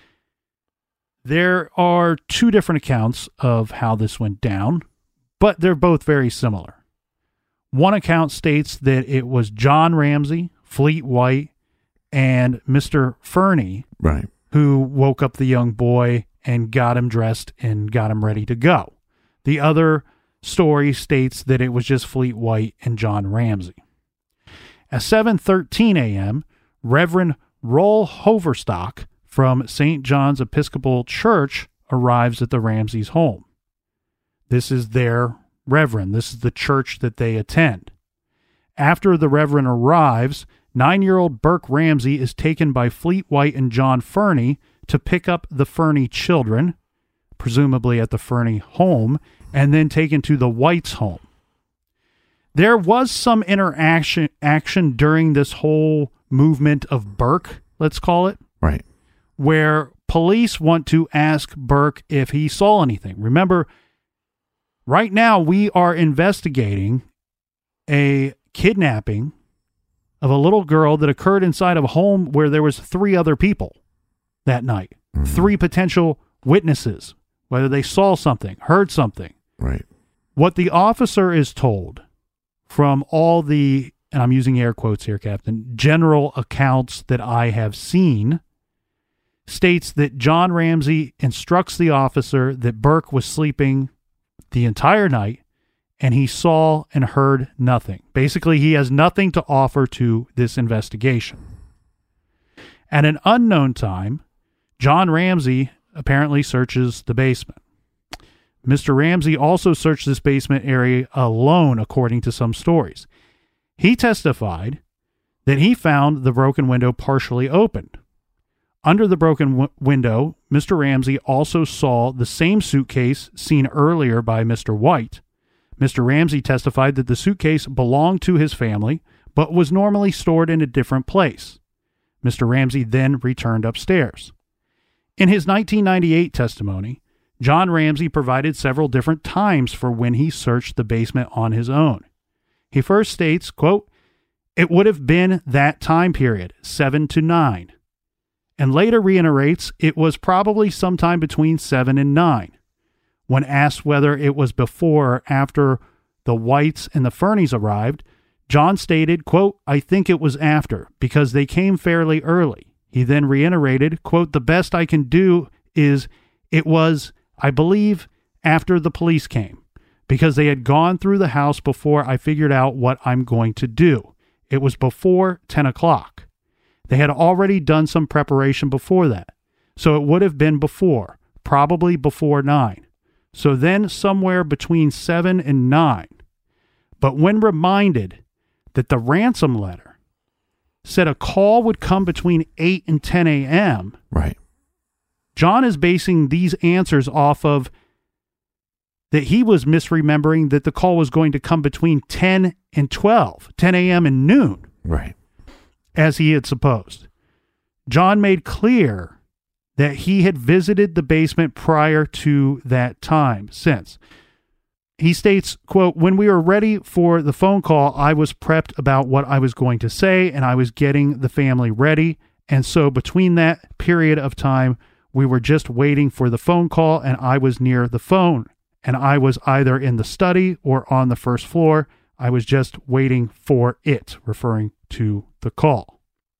There are two different accounts of how this went down, but they're both very similar. One account states that it was John Ramsey, Fleet White, and Mister Fernie, right, who woke up the young boy and got him dressed and got him ready to go. The other story states that it was just Fleet White and John Ramsey. At seven thirteen a.m., Reverend Roll Hoverstock from Saint John's Episcopal Church arrives at the Ramseys' home. This is their reverend. This is the church that they attend. After the reverend arrives, nine-year-old Burke Ramsey is taken by Fleet White and John Fernie to pick up the Fernie children, presumably at the Fernie home, and then taken to the White's home. There was some interaction action during this whole movement of Burke, let's call it. Right. Where police want to ask Burke if he saw anything. Remember, right now we are investigating a kidnapping of a little girl that occurred inside of a home where there was three other people that night. Mm-hmm. Three potential witnesses, whether they saw something, heard something. Right. What the officer is told from all the, and I'm using air quotes here, Captain, general accounts that I have seen, states that John Ramsey instructs the officer that Burke was sleeping the entire night and he saw and heard nothing. Basically, he has nothing to offer to this investigation. At an unknown time, John Ramsey apparently searches the basement. Mister Ramsey also searched this basement area alone, according to some stories. He testified that he found the broken window partially opened. Under the broken w- window, Mister Ramsey also saw the same suitcase seen earlier by Mister White. Mister Ramsey testified that the suitcase belonged to his family, but was normally stored in a different place. Mister Ramsey then returned upstairs. In his nineteen ninety-eight testimony, John Ramsey provided several different times for when he searched the basement on his own. He first states, quote, "It would have been that time period, seven to nine," and later reiterates it was probably sometime between seven and nine. When asked whether it was before or after the Whites and the Fernies arrived, John stated, quote, "I think it was after, because they came fairly early." He then reiterated, quote, "The best I can do is it was, I believe, after the police came, because they had gone through the house before I figured out what I'm going to do. It was before ten o'clock. They had already done some preparation before that, so it would have been before, probably before nine. So then somewhere between seven and nine. But when reminded that the ransom letter said a call would come between eight and ten a.m., right, John is basing these answers off of that he was misremembering that the call was going to come between ten and twelve, ten a.m. and noon. Right. As he had supposed. John made clear that he had visited the basement prior to that time since. He states, quote, "When we were ready for the phone call, I was prepped about what I was going to say, and I was getting the family ready. And so between that period of time, we were just waiting for the phone call, and I was near the phone, and I was either in the study or on the first floor. I was just waiting for it," referring to the call.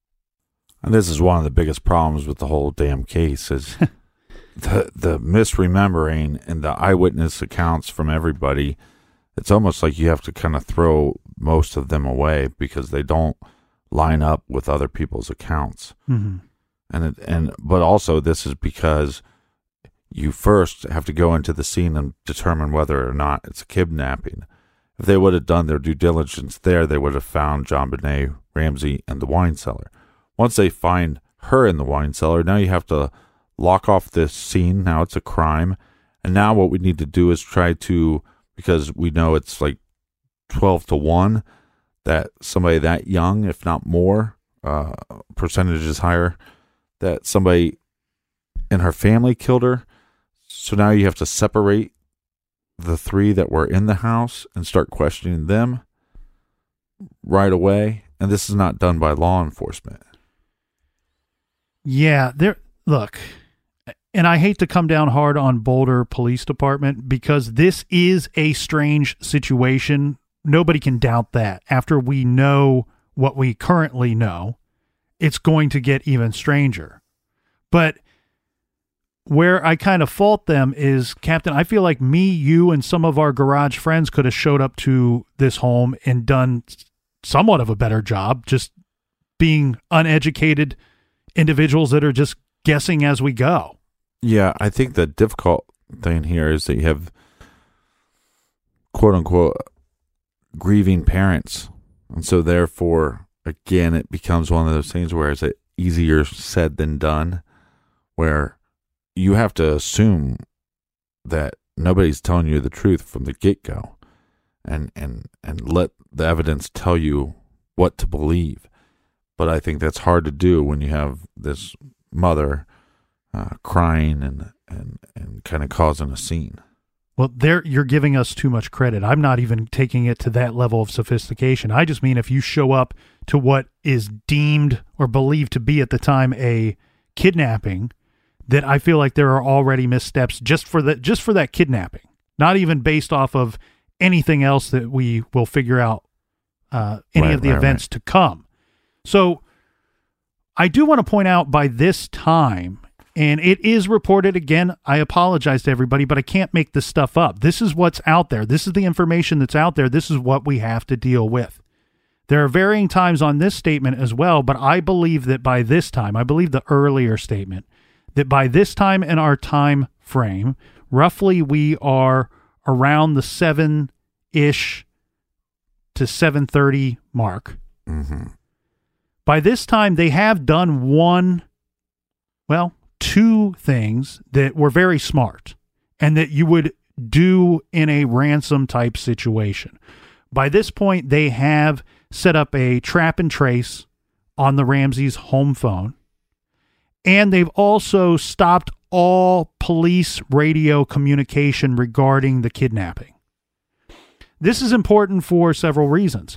And this is one of the biggest problems with the whole damn case is the the misremembering and the eyewitness accounts from everybody. It's almost like you have to kind of throw most of them away because they don't line up with other people's accounts. Mm-hmm. And it, and but also this is because you first have to go into the scene and determine whether or not it's a kidnapping. If they would have done their due diligence there, they would have found JonBenet Ramsey in the wine cellar. Once they find her in the wine cellar, now you have to lock off this scene. Now it's a crime. And now what we need to do is try to, because we know it's like twelve to one, that somebody that young, if not more, uh, percentage is higher, that somebody in her family killed her. So now you have to separate the three that were in the house and start questioning them right away. And this is not done by law enforcement. Yeah, there. Look, and I hate to come down hard on Boulder Police Department because this is a strange situation. Nobody can doubt that. After we know what we currently know, it's going to get even stranger. But where I kind of fault them is, Captain, I feel like me, you, and some of our garage friends could have showed up to this home and done somewhat of a better job, just being uneducated individuals that are just guessing as we go. Yeah, I think the difficult thing here is that you have quote unquote grieving parents. And so therefore, again, it becomes one of those things where it's easier said than done, where you have to assume that nobody's telling you the truth from the get-go, and and and let the evidence tell you what to believe. But I think that's hard to do when you have this mother uh, crying and and and kind of causing a scene. Well, there you're giving us too much credit. I'm not even taking it to that level of sophistication. I just mean if you show up to what is deemed or believed to be at the time a kidnapping, that I feel like there are already missteps just for that just for that kidnapping, not even based off of anything else that we will figure out uh, any Right, of the right, events right. to come. So I do want to point out by this time, and it is reported again, I apologize to everybody, but I can't make this stuff up. This is what's out there. This is the information that's out there. This is what we have to deal with. There are varying times on this statement as well, but I believe that by this time, I believe the earlier statement, that by this time in our time frame, roughly we are around the seven-ish to seven thirty mark. Mm-hmm. By this time, they have done one, well, two things that were very smart and that you would do in a ransom type situation. By this point, they have set up a trap and trace on the Ramseys' home phone, and they've also stopped all police radio communication regarding the kidnapping. This is important for several reasons.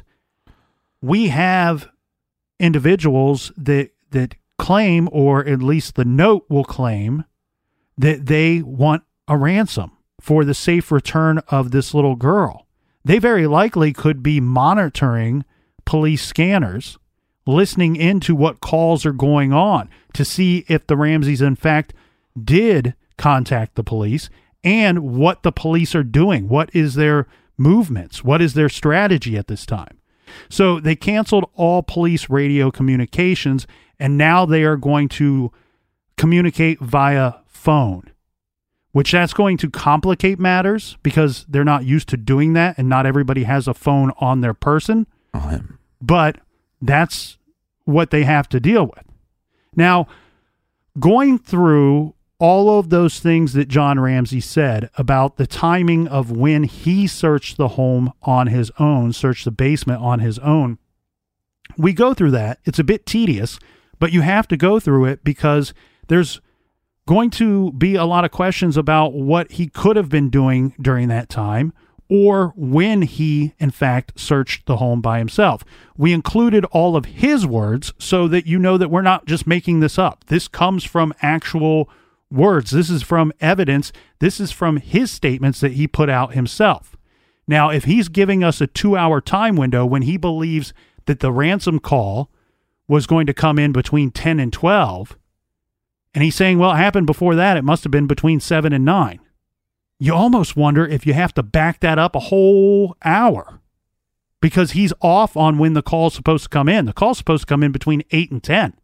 We have individuals that that claim, or at least the note will claim, that they want a ransom for the safe return of this little girl. They very likely could be monitoring police scanners, listening into what calls are going on to see if the Ramseys, in fact, did contact the police and what the police are doing. What is their movements? What is their strategy at this time? So they canceled all police radio communications, and now they are going to communicate via phone, which that's going to complicate matters because they're not used to doing that, and not everybody has a phone on their person. Oh, But that's what they have to deal with. Now, going through all of those things that John Ramsey said about the timing of when he searched the home on his own, searched the basement on his own, we go through that. It's a bit tedious, but you have to go through it because there's going to be a lot of questions about what he could have been doing during that time, or when he, in fact, searched the home by himself. We included all of his words so that you know that we're not just making this up. This comes from actual words. This is from evidence. This is from his statements that he put out himself. Now, if he's giving us a two-hour time window when he believes that the ransom call was going to come in between ten and twelve, and he's saying, well, it happened before that, it must have been between seven and nine. You almost wonder if you have to back that up a whole hour because he's off on when the call's supposed to come in. The call's supposed to come in between eight and ten.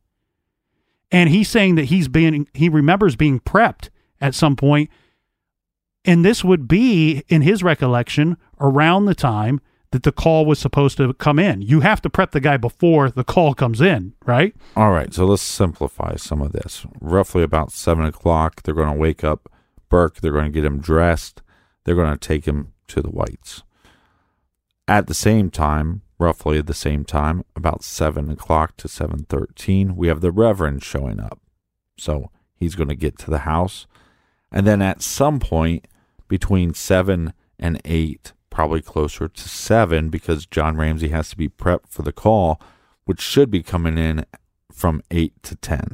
And he's saying that he's been, he remembers being prepped at some point. And this would be, in his recollection, around the time that the call was supposed to come in. You have to prep the guy before the call comes in, right? all right, so let's simplify some of this. Roughly about seven o'clock, they're going to wake up Burke. They're going to get him dressed. They're going to take him to the Whites. At the same time, roughly at the same time, about seven o'clock to seven thirteen, we have the Reverend showing up. So he's going to get to the house. And then at some point between seven and eight, probably closer to seven, because John Ramsey has to be prepped for the call, which should be coming in from eight to ten.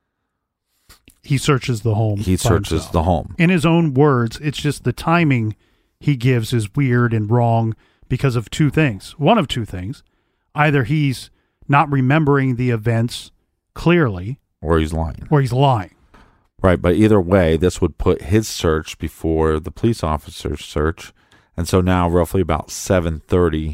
He searches the home. He by searches himself. the home. In his own words, it's just the timing he gives is weird and wrong because of two things. One of two things. Either he's not remembering the events clearly, Or he's lying. or he's lying. Right, but either way, this would put his search before the police officer's search. And so now roughly about seven thirty,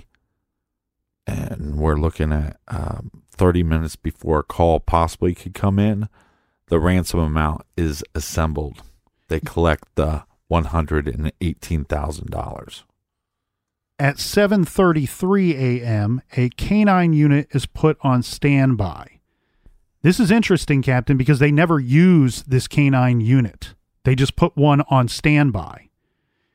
and we're looking at um, thirty minutes before a call possibly could come in, the ransom amount is assembled. They collect the one hundred eighteen thousand dollars. At seven thirty-three a.m., a canine unit is put on standby. This is interesting, Captain, because they never use this canine unit. They just put one on standby.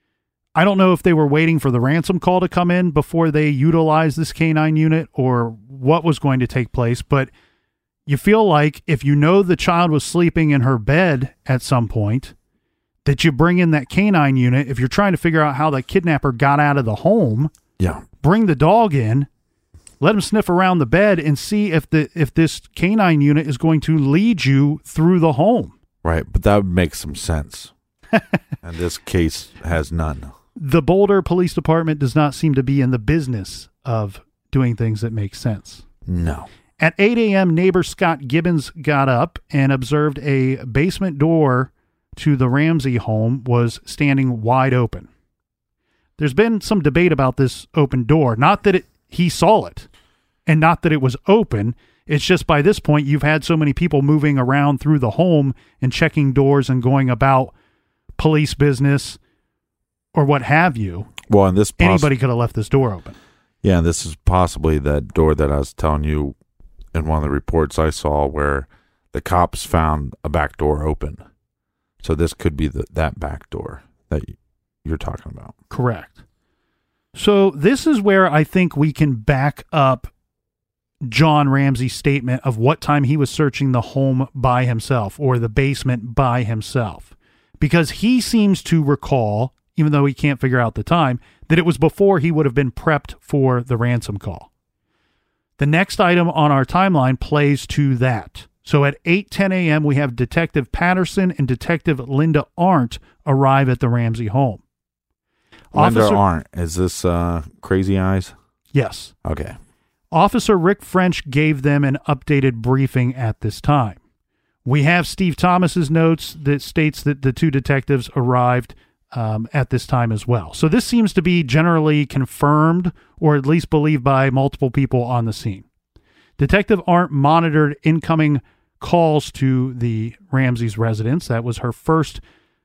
I don't know if they were waiting for the ransom call to come in before they utilized this canine unit or what was going to take place, but you feel like if you know the child was sleeping in her bed at some point, that you bring in that canine unit. If you're trying to figure out how the kidnapper got out of the home, yeah, bring the dog in, let him sniff around the bed and see if the if this canine unit is going to lead you through the home. Right, but that would make some sense. And this case has none. The Boulder Police Department does not seem to be in the business of doing things that make sense. No. At eight a.m., neighbor Scott Gibbons got up and observed a basement door to the Ramsey home was standing wide open. There's been some debate about this open door. Not that it, he saw it, and not that it was open. It's just by this point, you've had so many people moving around through the home and checking doors and going about police business or what have you. Well, and this poss- anybody could have left this door open. Yeah, this is possibly that door that I was telling you in one of the reports I saw where the cops found a back door open. So this could be the, that back door that you're talking about. Correct. So this is where I think we can back up John Ramsey's statement of what time he was searching the home by himself or the basement by himself. Because he seems to recall, even though he can't figure out the time, that it was before he would have been prepped for the ransom call. The next item on our timeline plays to that. So at eight ten a.m., we have Detective Patterson and Detective Linda Arndt arrive at the Ramsey home. Linda Officer, Arndt, is this uh, Crazy Eyes? Yes. Okay. Officer Rick French gave them an updated briefing at this time. We have Steve Thomas's notes that states that the two detectives arrived um, at this time as well. So this seems to be generally confirmed or at least believed by multiple people on the scene. Detective Arndt monitored incoming calls to the Ramsey's residence. That was her first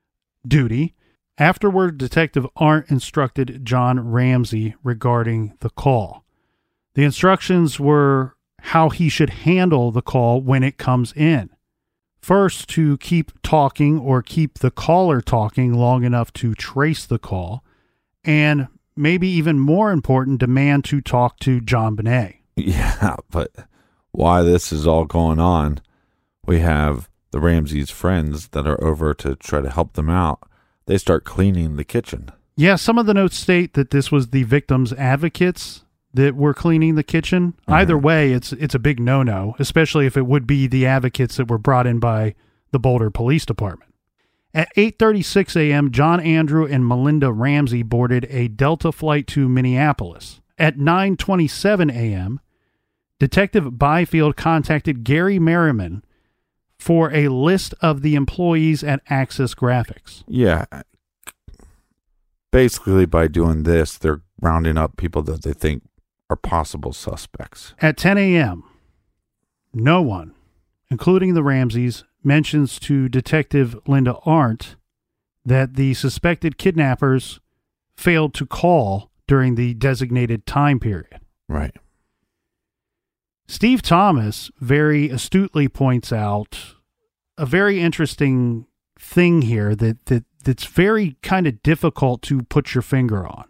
duty. Afterward, Detective Arndt instructed John Ramsey regarding the call. The instructions were how he should handle the call when it comes in. First, to keep talking or keep the caller talking long enough to trace the call. And maybe even more important, demand to talk to John Bonet. Yeah, but while this is all going on, we have the Ramsey's friends that are over to try to help them out. They start cleaning the kitchen. Yeah, some of the notes state that this was the victim's advocates that were cleaning the kitchen. Mm-hmm. Either way, it's it's a big no-no, especially if it would be the advocates that were brought in by the Boulder Police Department. At eight thirty-six a.m., John Andrew and Melinda Ramsey boarded a Delta flight to Minneapolis. At nine twenty-seven a.m., Detective Byfield contacted Gary Merriman for a list of the employees at Access Graphics. Yeah. Basically, by doing this, they're rounding up people that they think are possible suspects. At ten a.m., no one, including the Ramseys, mentions to Detective Linda Arndt that the suspected kidnappers failed to call during the designated time period. Right. Steve Thomas very astutely points out a very interesting thing here that, that that's very kind of difficult to put your finger on.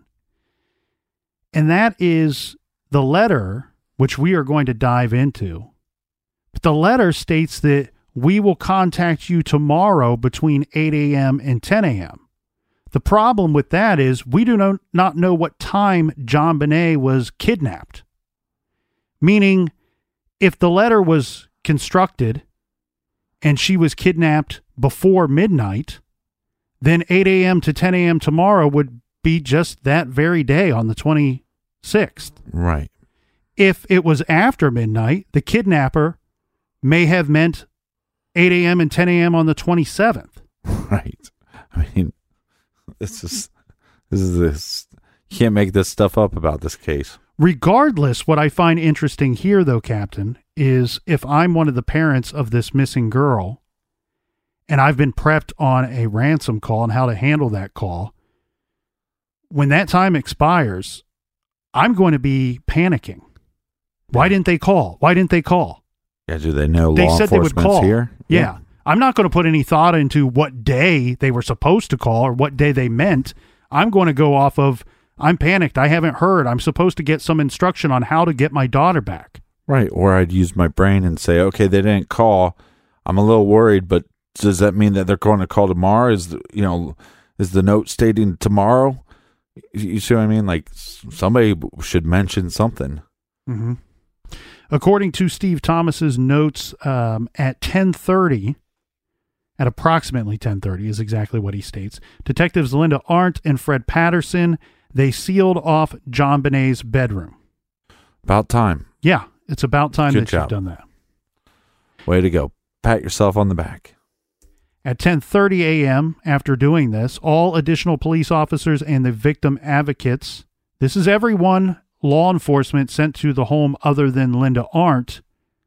And that is the letter, which we are going to dive into. But the letter states that we will contact you tomorrow between eight a.m. and ten a.m. The problem with that is we do not, not know what time John Bonet was kidnapped. Meaning, if the letter was constructed and she was kidnapped before midnight, then eight a.m. to ten a.m. tomorrow would be just that very day on the twenty-sixth. Right. If it was after midnight, the kidnapper may have meant eight a.m. and ten a.m. on the twenty-seventh. Right. I mean, this is, this is this, you can't make this stuff up about this case. Regardless, what I find interesting here, though, Captain, is if I'm one of the parents of this missing girl and I've been prepped on a ransom call and how to handle that call, when that time expires, I'm going to be panicking. Why didn't they call? Why didn't they call? Yeah, do they know they law said they would enforcement's call. here? Yeah. yeah. I'm not going to put any thought into what day they were supposed to call or what day they meant. I'm going to go off of, I'm panicked. I haven't heard. I'm supposed to get some instruction on how to get my daughter back. Right. Or I'd use my brain and say, okay, they didn't call. I'm a little worried, but does that mean that they're going to call tomorrow? Is the, you know, is the note stating tomorrow? You see what I mean? Like somebody should mention something. Mm-hmm. According to Steve Thomas's notes, um, at ten thirty, at approximately ten thirty is exactly what he states, Detectives Linda Arndt and Fred Patterson, they sealed off John Benet's bedroom. About time. Yeah, it's about time Good that job. you've done that. Way to go. Pat yourself on the back. At ten thirty a.m., after doing this, all additional police officers and the victim advocates, this is everyone law enforcement sent to the home other than Linda Arndt,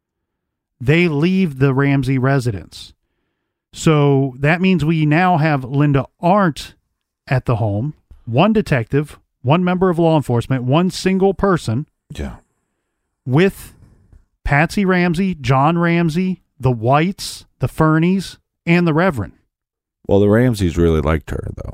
they leave the Ramsey residence. So that means we now have Linda Arndt at the home, one detective, one member of law enforcement, one single person. Yeah. With Patsy Ramsey, John Ramsey, the Whites, the Fernies, and the Reverend. Well, the Ramseys really liked her, though.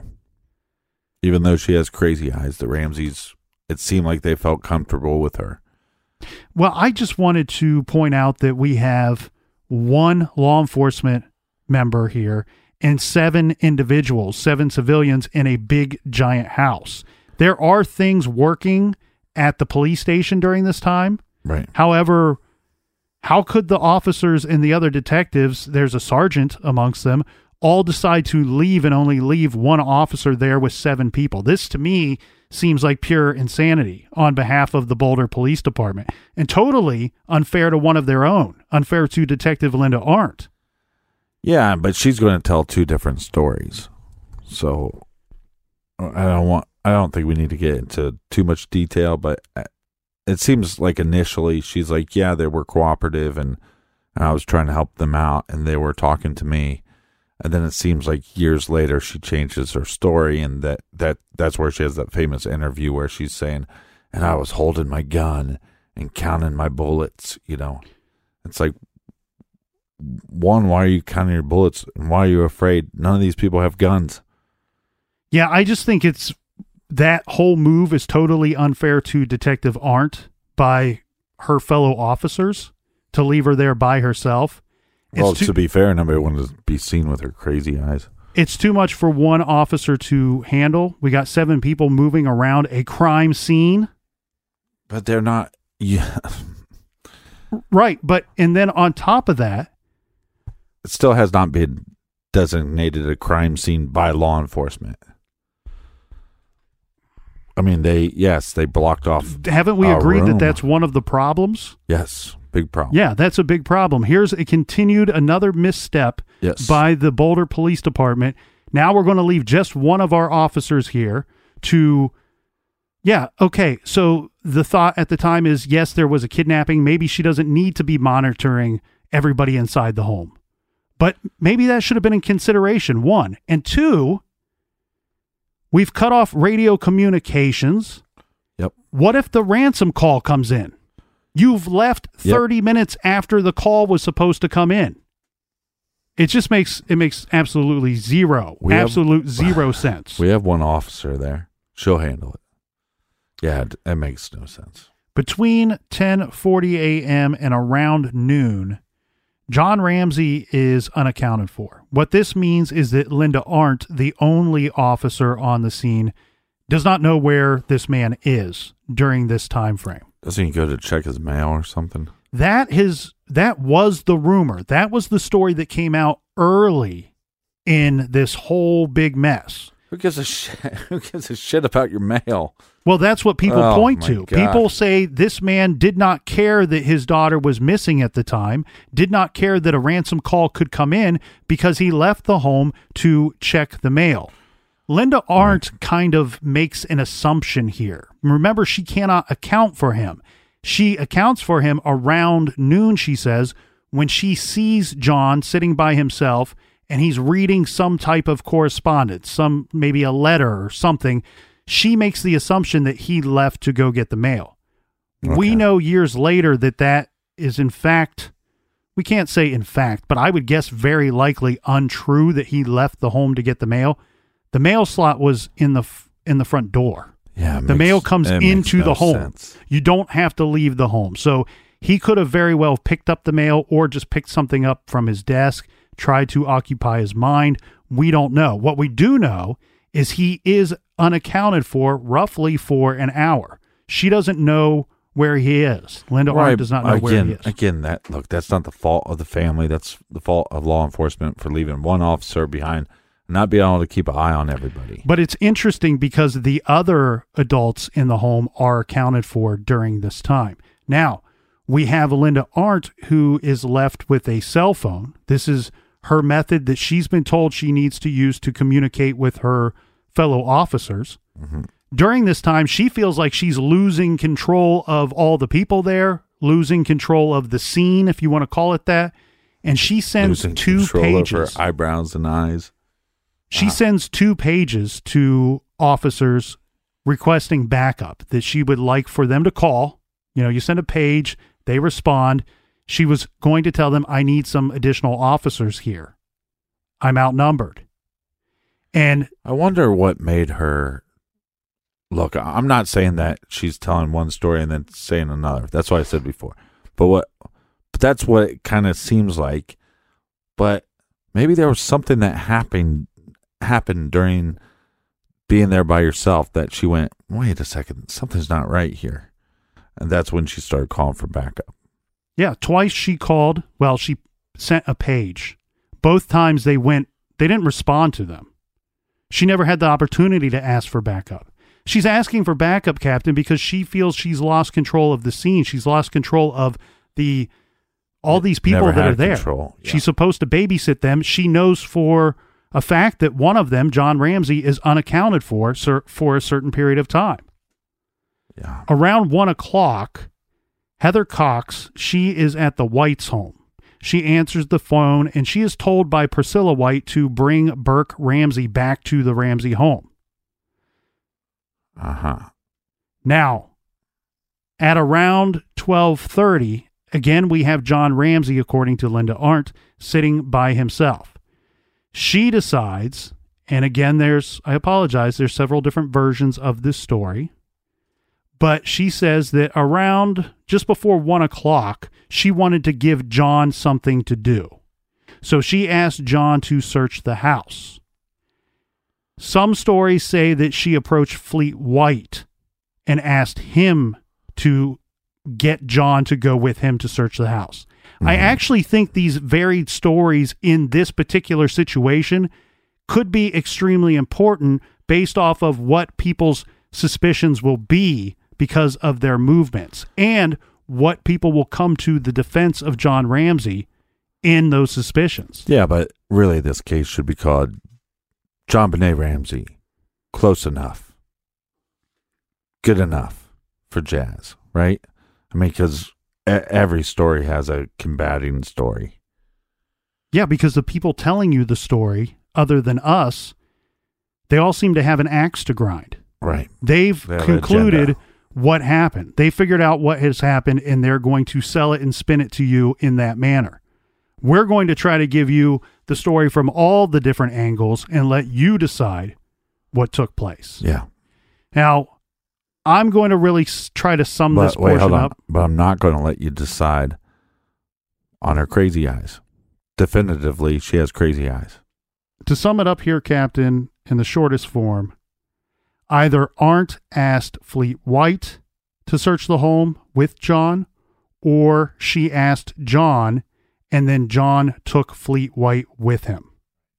Even though she has crazy eyes, the Ramseys, it seemed like they felt comfortable with her. Well, I just wanted to point out that we have one law enforcement member here and seven individuals, seven civilians in a big, giant house. There are things working at the police station during this time. Right. However, how could the officers and the other detectives, there's a sergeant amongst them, all decide to leave and only leave one officer there with seven people? This, to me, seems like pure insanity on behalf of the Boulder Police Department and totally unfair to one of their own, unfair to Detective Linda Arndt. Yeah, but she's going to tell two different stories. So I don't want, I don't think we need to get into too much detail, but it seems like initially she's like, yeah, they were cooperative and, and I was trying to help them out and they were talking to me. And then it seems like years later she changes her story, and that, that that's where she has that famous interview where she's saying, and I was holding my gun and counting my bullets, you know. It's like, one, why are you counting your bullets? And why are you afraid? None of these people have guns. Yeah, I just think it's, that whole move is totally unfair to Detective Arndt by her fellow officers to leave her there by herself. Well, It's too- to be fair, nobody wanted to be seen with her crazy eyes. It's too much for one officer to handle. We got seven people moving around a crime scene. But they're not. Yeah. Right. But, and then on top of that, It still has not been designated a crime scene by law enforcement. I mean, they, yes, they blocked off. haven't we a agreed room. that that's one of the problems? Yes, big problem. Yeah, that's a big problem. Here's a continued, another misstep Yes. by the Boulder Police Department. Now we're going to leave just one of our officers here to, yeah, okay. So the thought at the time is, yes, there was a kidnapping. Maybe she doesn't need to be monitoring everybody inside the home. But maybe that should have been in consideration, one. And two, we've cut off radio communications. Yep. What if the ransom call comes in? You've left Yep. thirty minutes after the call was supposed to come in. It just makes, it makes absolutely zero, We have- absolute zero sense. We have one officer there. She'll handle it. Yeah, it, it makes no sense. Between ten forty a.m. and around noon, John Ramsey is unaccounted for. What this means is that Linda Arndt, the only officer on the scene, does not know where this man is during this time frame. Doesn't he go to check his mail or something? That his that was the rumor. That was the story that came out early in this whole big mess. Who gives a shit? Who gives a shit about your mail? Well, that's what people Oh, point my to. God. People say this man did not care that his daughter was missing at the time, did not care that a ransom call could come in because he left the home to check the mail. Linda Arndt right. kind of makes an assumption here. Remember, she cannot account for him. She accounts for him around noon, she says, when she sees John sitting by himself and he's reading some type of correspondence, some maybe a letter or something. She makes the assumption that he left to go get the mail. Okay. We know years later that that is in fact, we can't say in fact, but I would guess very likely untrue that he left the home to get the mail. The mail slot was in the in the front door. Yeah, the mail comes into no the home. Sense. You don't have to leave the home. So he could have very well picked up the mail or just picked something up from his desk, tried to occupy his mind. We don't know. What we do know is he is unaccounted for roughly for an hour. She doesn't know where he is. Linda right. Arndt does not know again, where he is. Again, that look, that's not the fault of the family. That's the fault of law enforcement for leaving one officer behind, not being able to keep an eye on everybody. But it's interesting because the other adults in the home are accounted for during this time. Now, we have Linda Arndt, who is left with a cell phone. This is her method that she's been told she needs to use to communicate with her fellow officers. Mm-hmm. During this time, she feels like she's losing control of all the people there, losing control of the scene, if you want to call it that. And she sends Losing two control pages. of her eyebrows and eyes. She Wow. sends two pages to officers requesting backup that she would like for them to call. You know, you send a page, they respond. She was going to tell them, I need some additional officers here. I'm outnumbered. And I wonder what made her look. I'm not saying that she's telling one story and then saying another. That's what I said before. But what? But that's what it kind of seems like. But maybe there was something that happened happened during being there by yourself that she went, wait a second, something's not right here, and that's when she started calling for backup. yeah, twice she called. Well, she sent a page. Both times they went, they didn't respond to them. She never had the opportunity to ask for backup. She's asking for backup, Captain, because she feels she's lost control of the scene. She's lost control of the all these people Never that had are there. control, yeah. She's supposed to babysit them. She knows for a fact that one of them, John Ramsey, is unaccounted for sir, for a certain period of time. Yeah. Around one o'clock, Heather Cox, she is at the White's home. She answers the phone, and she is told by Priscilla White to bring Burke Ramsey back to the Ramsey home. Uh-huh. Now, at around twelve thirty, again, we have John Ramsey, according to Linda Arndt, sitting by himself. She decides, and again, there's, I apologize, there's several different versions of this story, but she says that around just before one o'clock, she wanted to give John something to do. So she asked John to search the house. Some stories say that she approached Fleet White and asked him to get John to go with him to search the house. Mm-hmm. I actually think these varied stories in this particular situation could be extremely important based off of what people's suspicions will be because of their movements and what people will come to the defense of John Ramsey in those suspicions. Yeah, but really this case should be called John Benet Ramsey. Close enough. Good enough for Jazz, right? I mean, because every story has a combating story. Yeah, because the people telling you the story, other than us, they all seem to have an axe to grind. Right. They've They have concluded agenda. what happened. They figured out what has happened, and they're going to sell it and spin it to you in that manner. We're going to try to give you the story from all the different angles and let you decide what took place. Yeah. Now, I'm going to really s- try to sum But this wait, portion hold on. up. But I'm not going to let you decide on her crazy eyes. Definitively, she has crazy eyes. To sum it up here, Captain, in the shortest form, either Arndt asked Fleet White to search the home with John, or she asked John, and then John took Fleet White with him.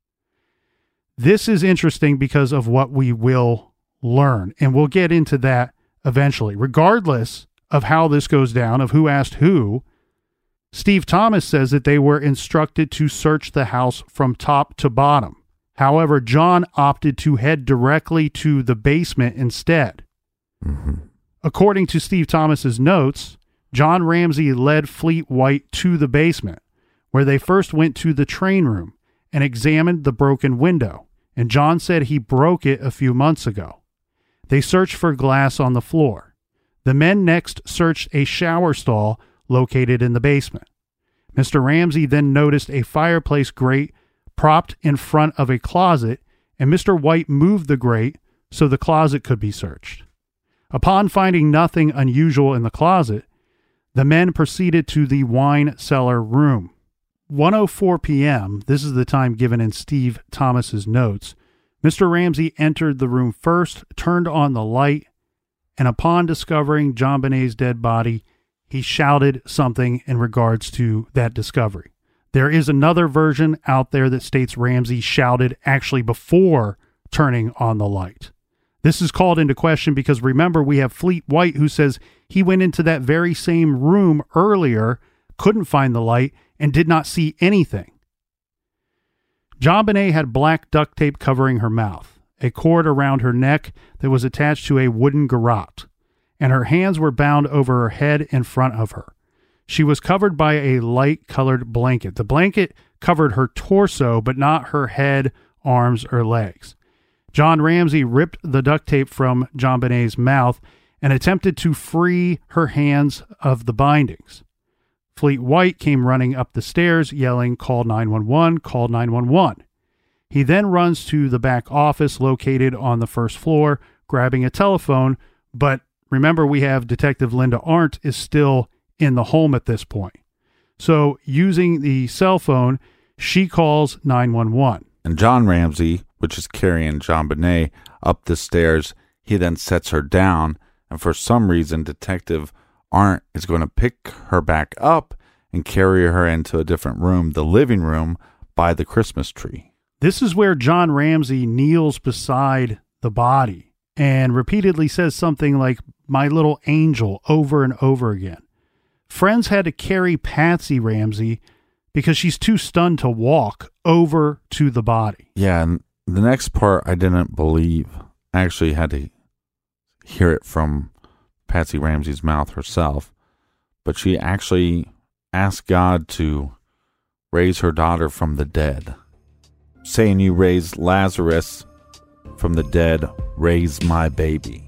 This is interesting because of what we will learn, and we'll get into that eventually. Regardless of how this goes down, of who asked who, Steve Thomas says that they were instructed to search the house from top to bottom. However, John opted to head directly to the basement instead. Mm-hmm. According to Steve Thomas's notes, John Ramsey led Fleet White to the basement, where they first went to the train room and examined the broken window, and John said he broke it a few months ago. They searched for glass on the floor. The men next searched a shower stall located in the basement. Mister Ramsey then noticed a fireplace grate propped in front of a closet, and Mister White moved the grate so the closet could be searched. Upon finding nothing unusual in the closet, the men proceeded to the wine cellar room. one oh four p.m., this is the time given in Steve Thomas's notes, Mister Ramsey entered the room first, turned on the light, and upon discovering JonBenét's dead body, he shouted something in regards to that discovery. There is another version out there that states Ramsey shouted actually before turning on the light. This is called into question because remember, we have Fleet White who says he went into that very same room earlier, couldn't find the light, and did not see anything. JonBenét had black duct tape covering her mouth, a cord around her neck that was attached to a wooden garrote, and her hands were bound over her head in front of her. She was covered by a light-colored blanket. The blanket covered her torso, but not her head, arms, or legs. John Ramsey ripped the duct tape from JonBenét's mouth and attempted to free her hands of the bindings. Fleet White came running up the stairs, yelling, "Call nine one one, call nine one one." He then runs to the back office located on the first floor, grabbing a telephone, but remember we have Detective Linda Arndt is still in the home at this point. So using the cell phone, she calls nine one one. And John Ramsey, which is carrying JonBenét up the stairs, he then sets her down, and for some reason Detective Arndt is going to pick her back up and carry her into a different room, the living room by the Christmas tree. This is where John Ramsey kneels beside the body and repeatedly says something like, "My little angel," over and over again. Friends had to carry Patsy Ramsey because she's too stunned to walk over to the body. Yeah, and the next part I didn't believe. I actually had to hear it from Patsy Ramsey's mouth herself, but she actually asked God to raise her daughter from the dead, saying, "You raised Lazarus from the dead, raise my baby."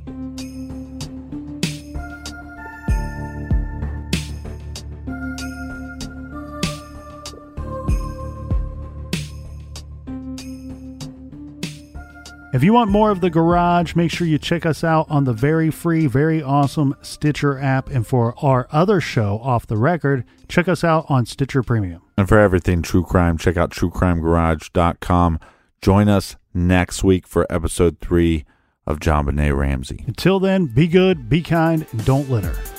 If you want more of The Garage, make sure you check us out on the very free, very awesome Stitcher app. And for our other show, Off the Record, check us out on Stitcher Premium. And for everything true crime, check out true crime garage dot com. Join us next week for episode three of JonBenét Ramsey. Until then, be good, be kind, and don't litter.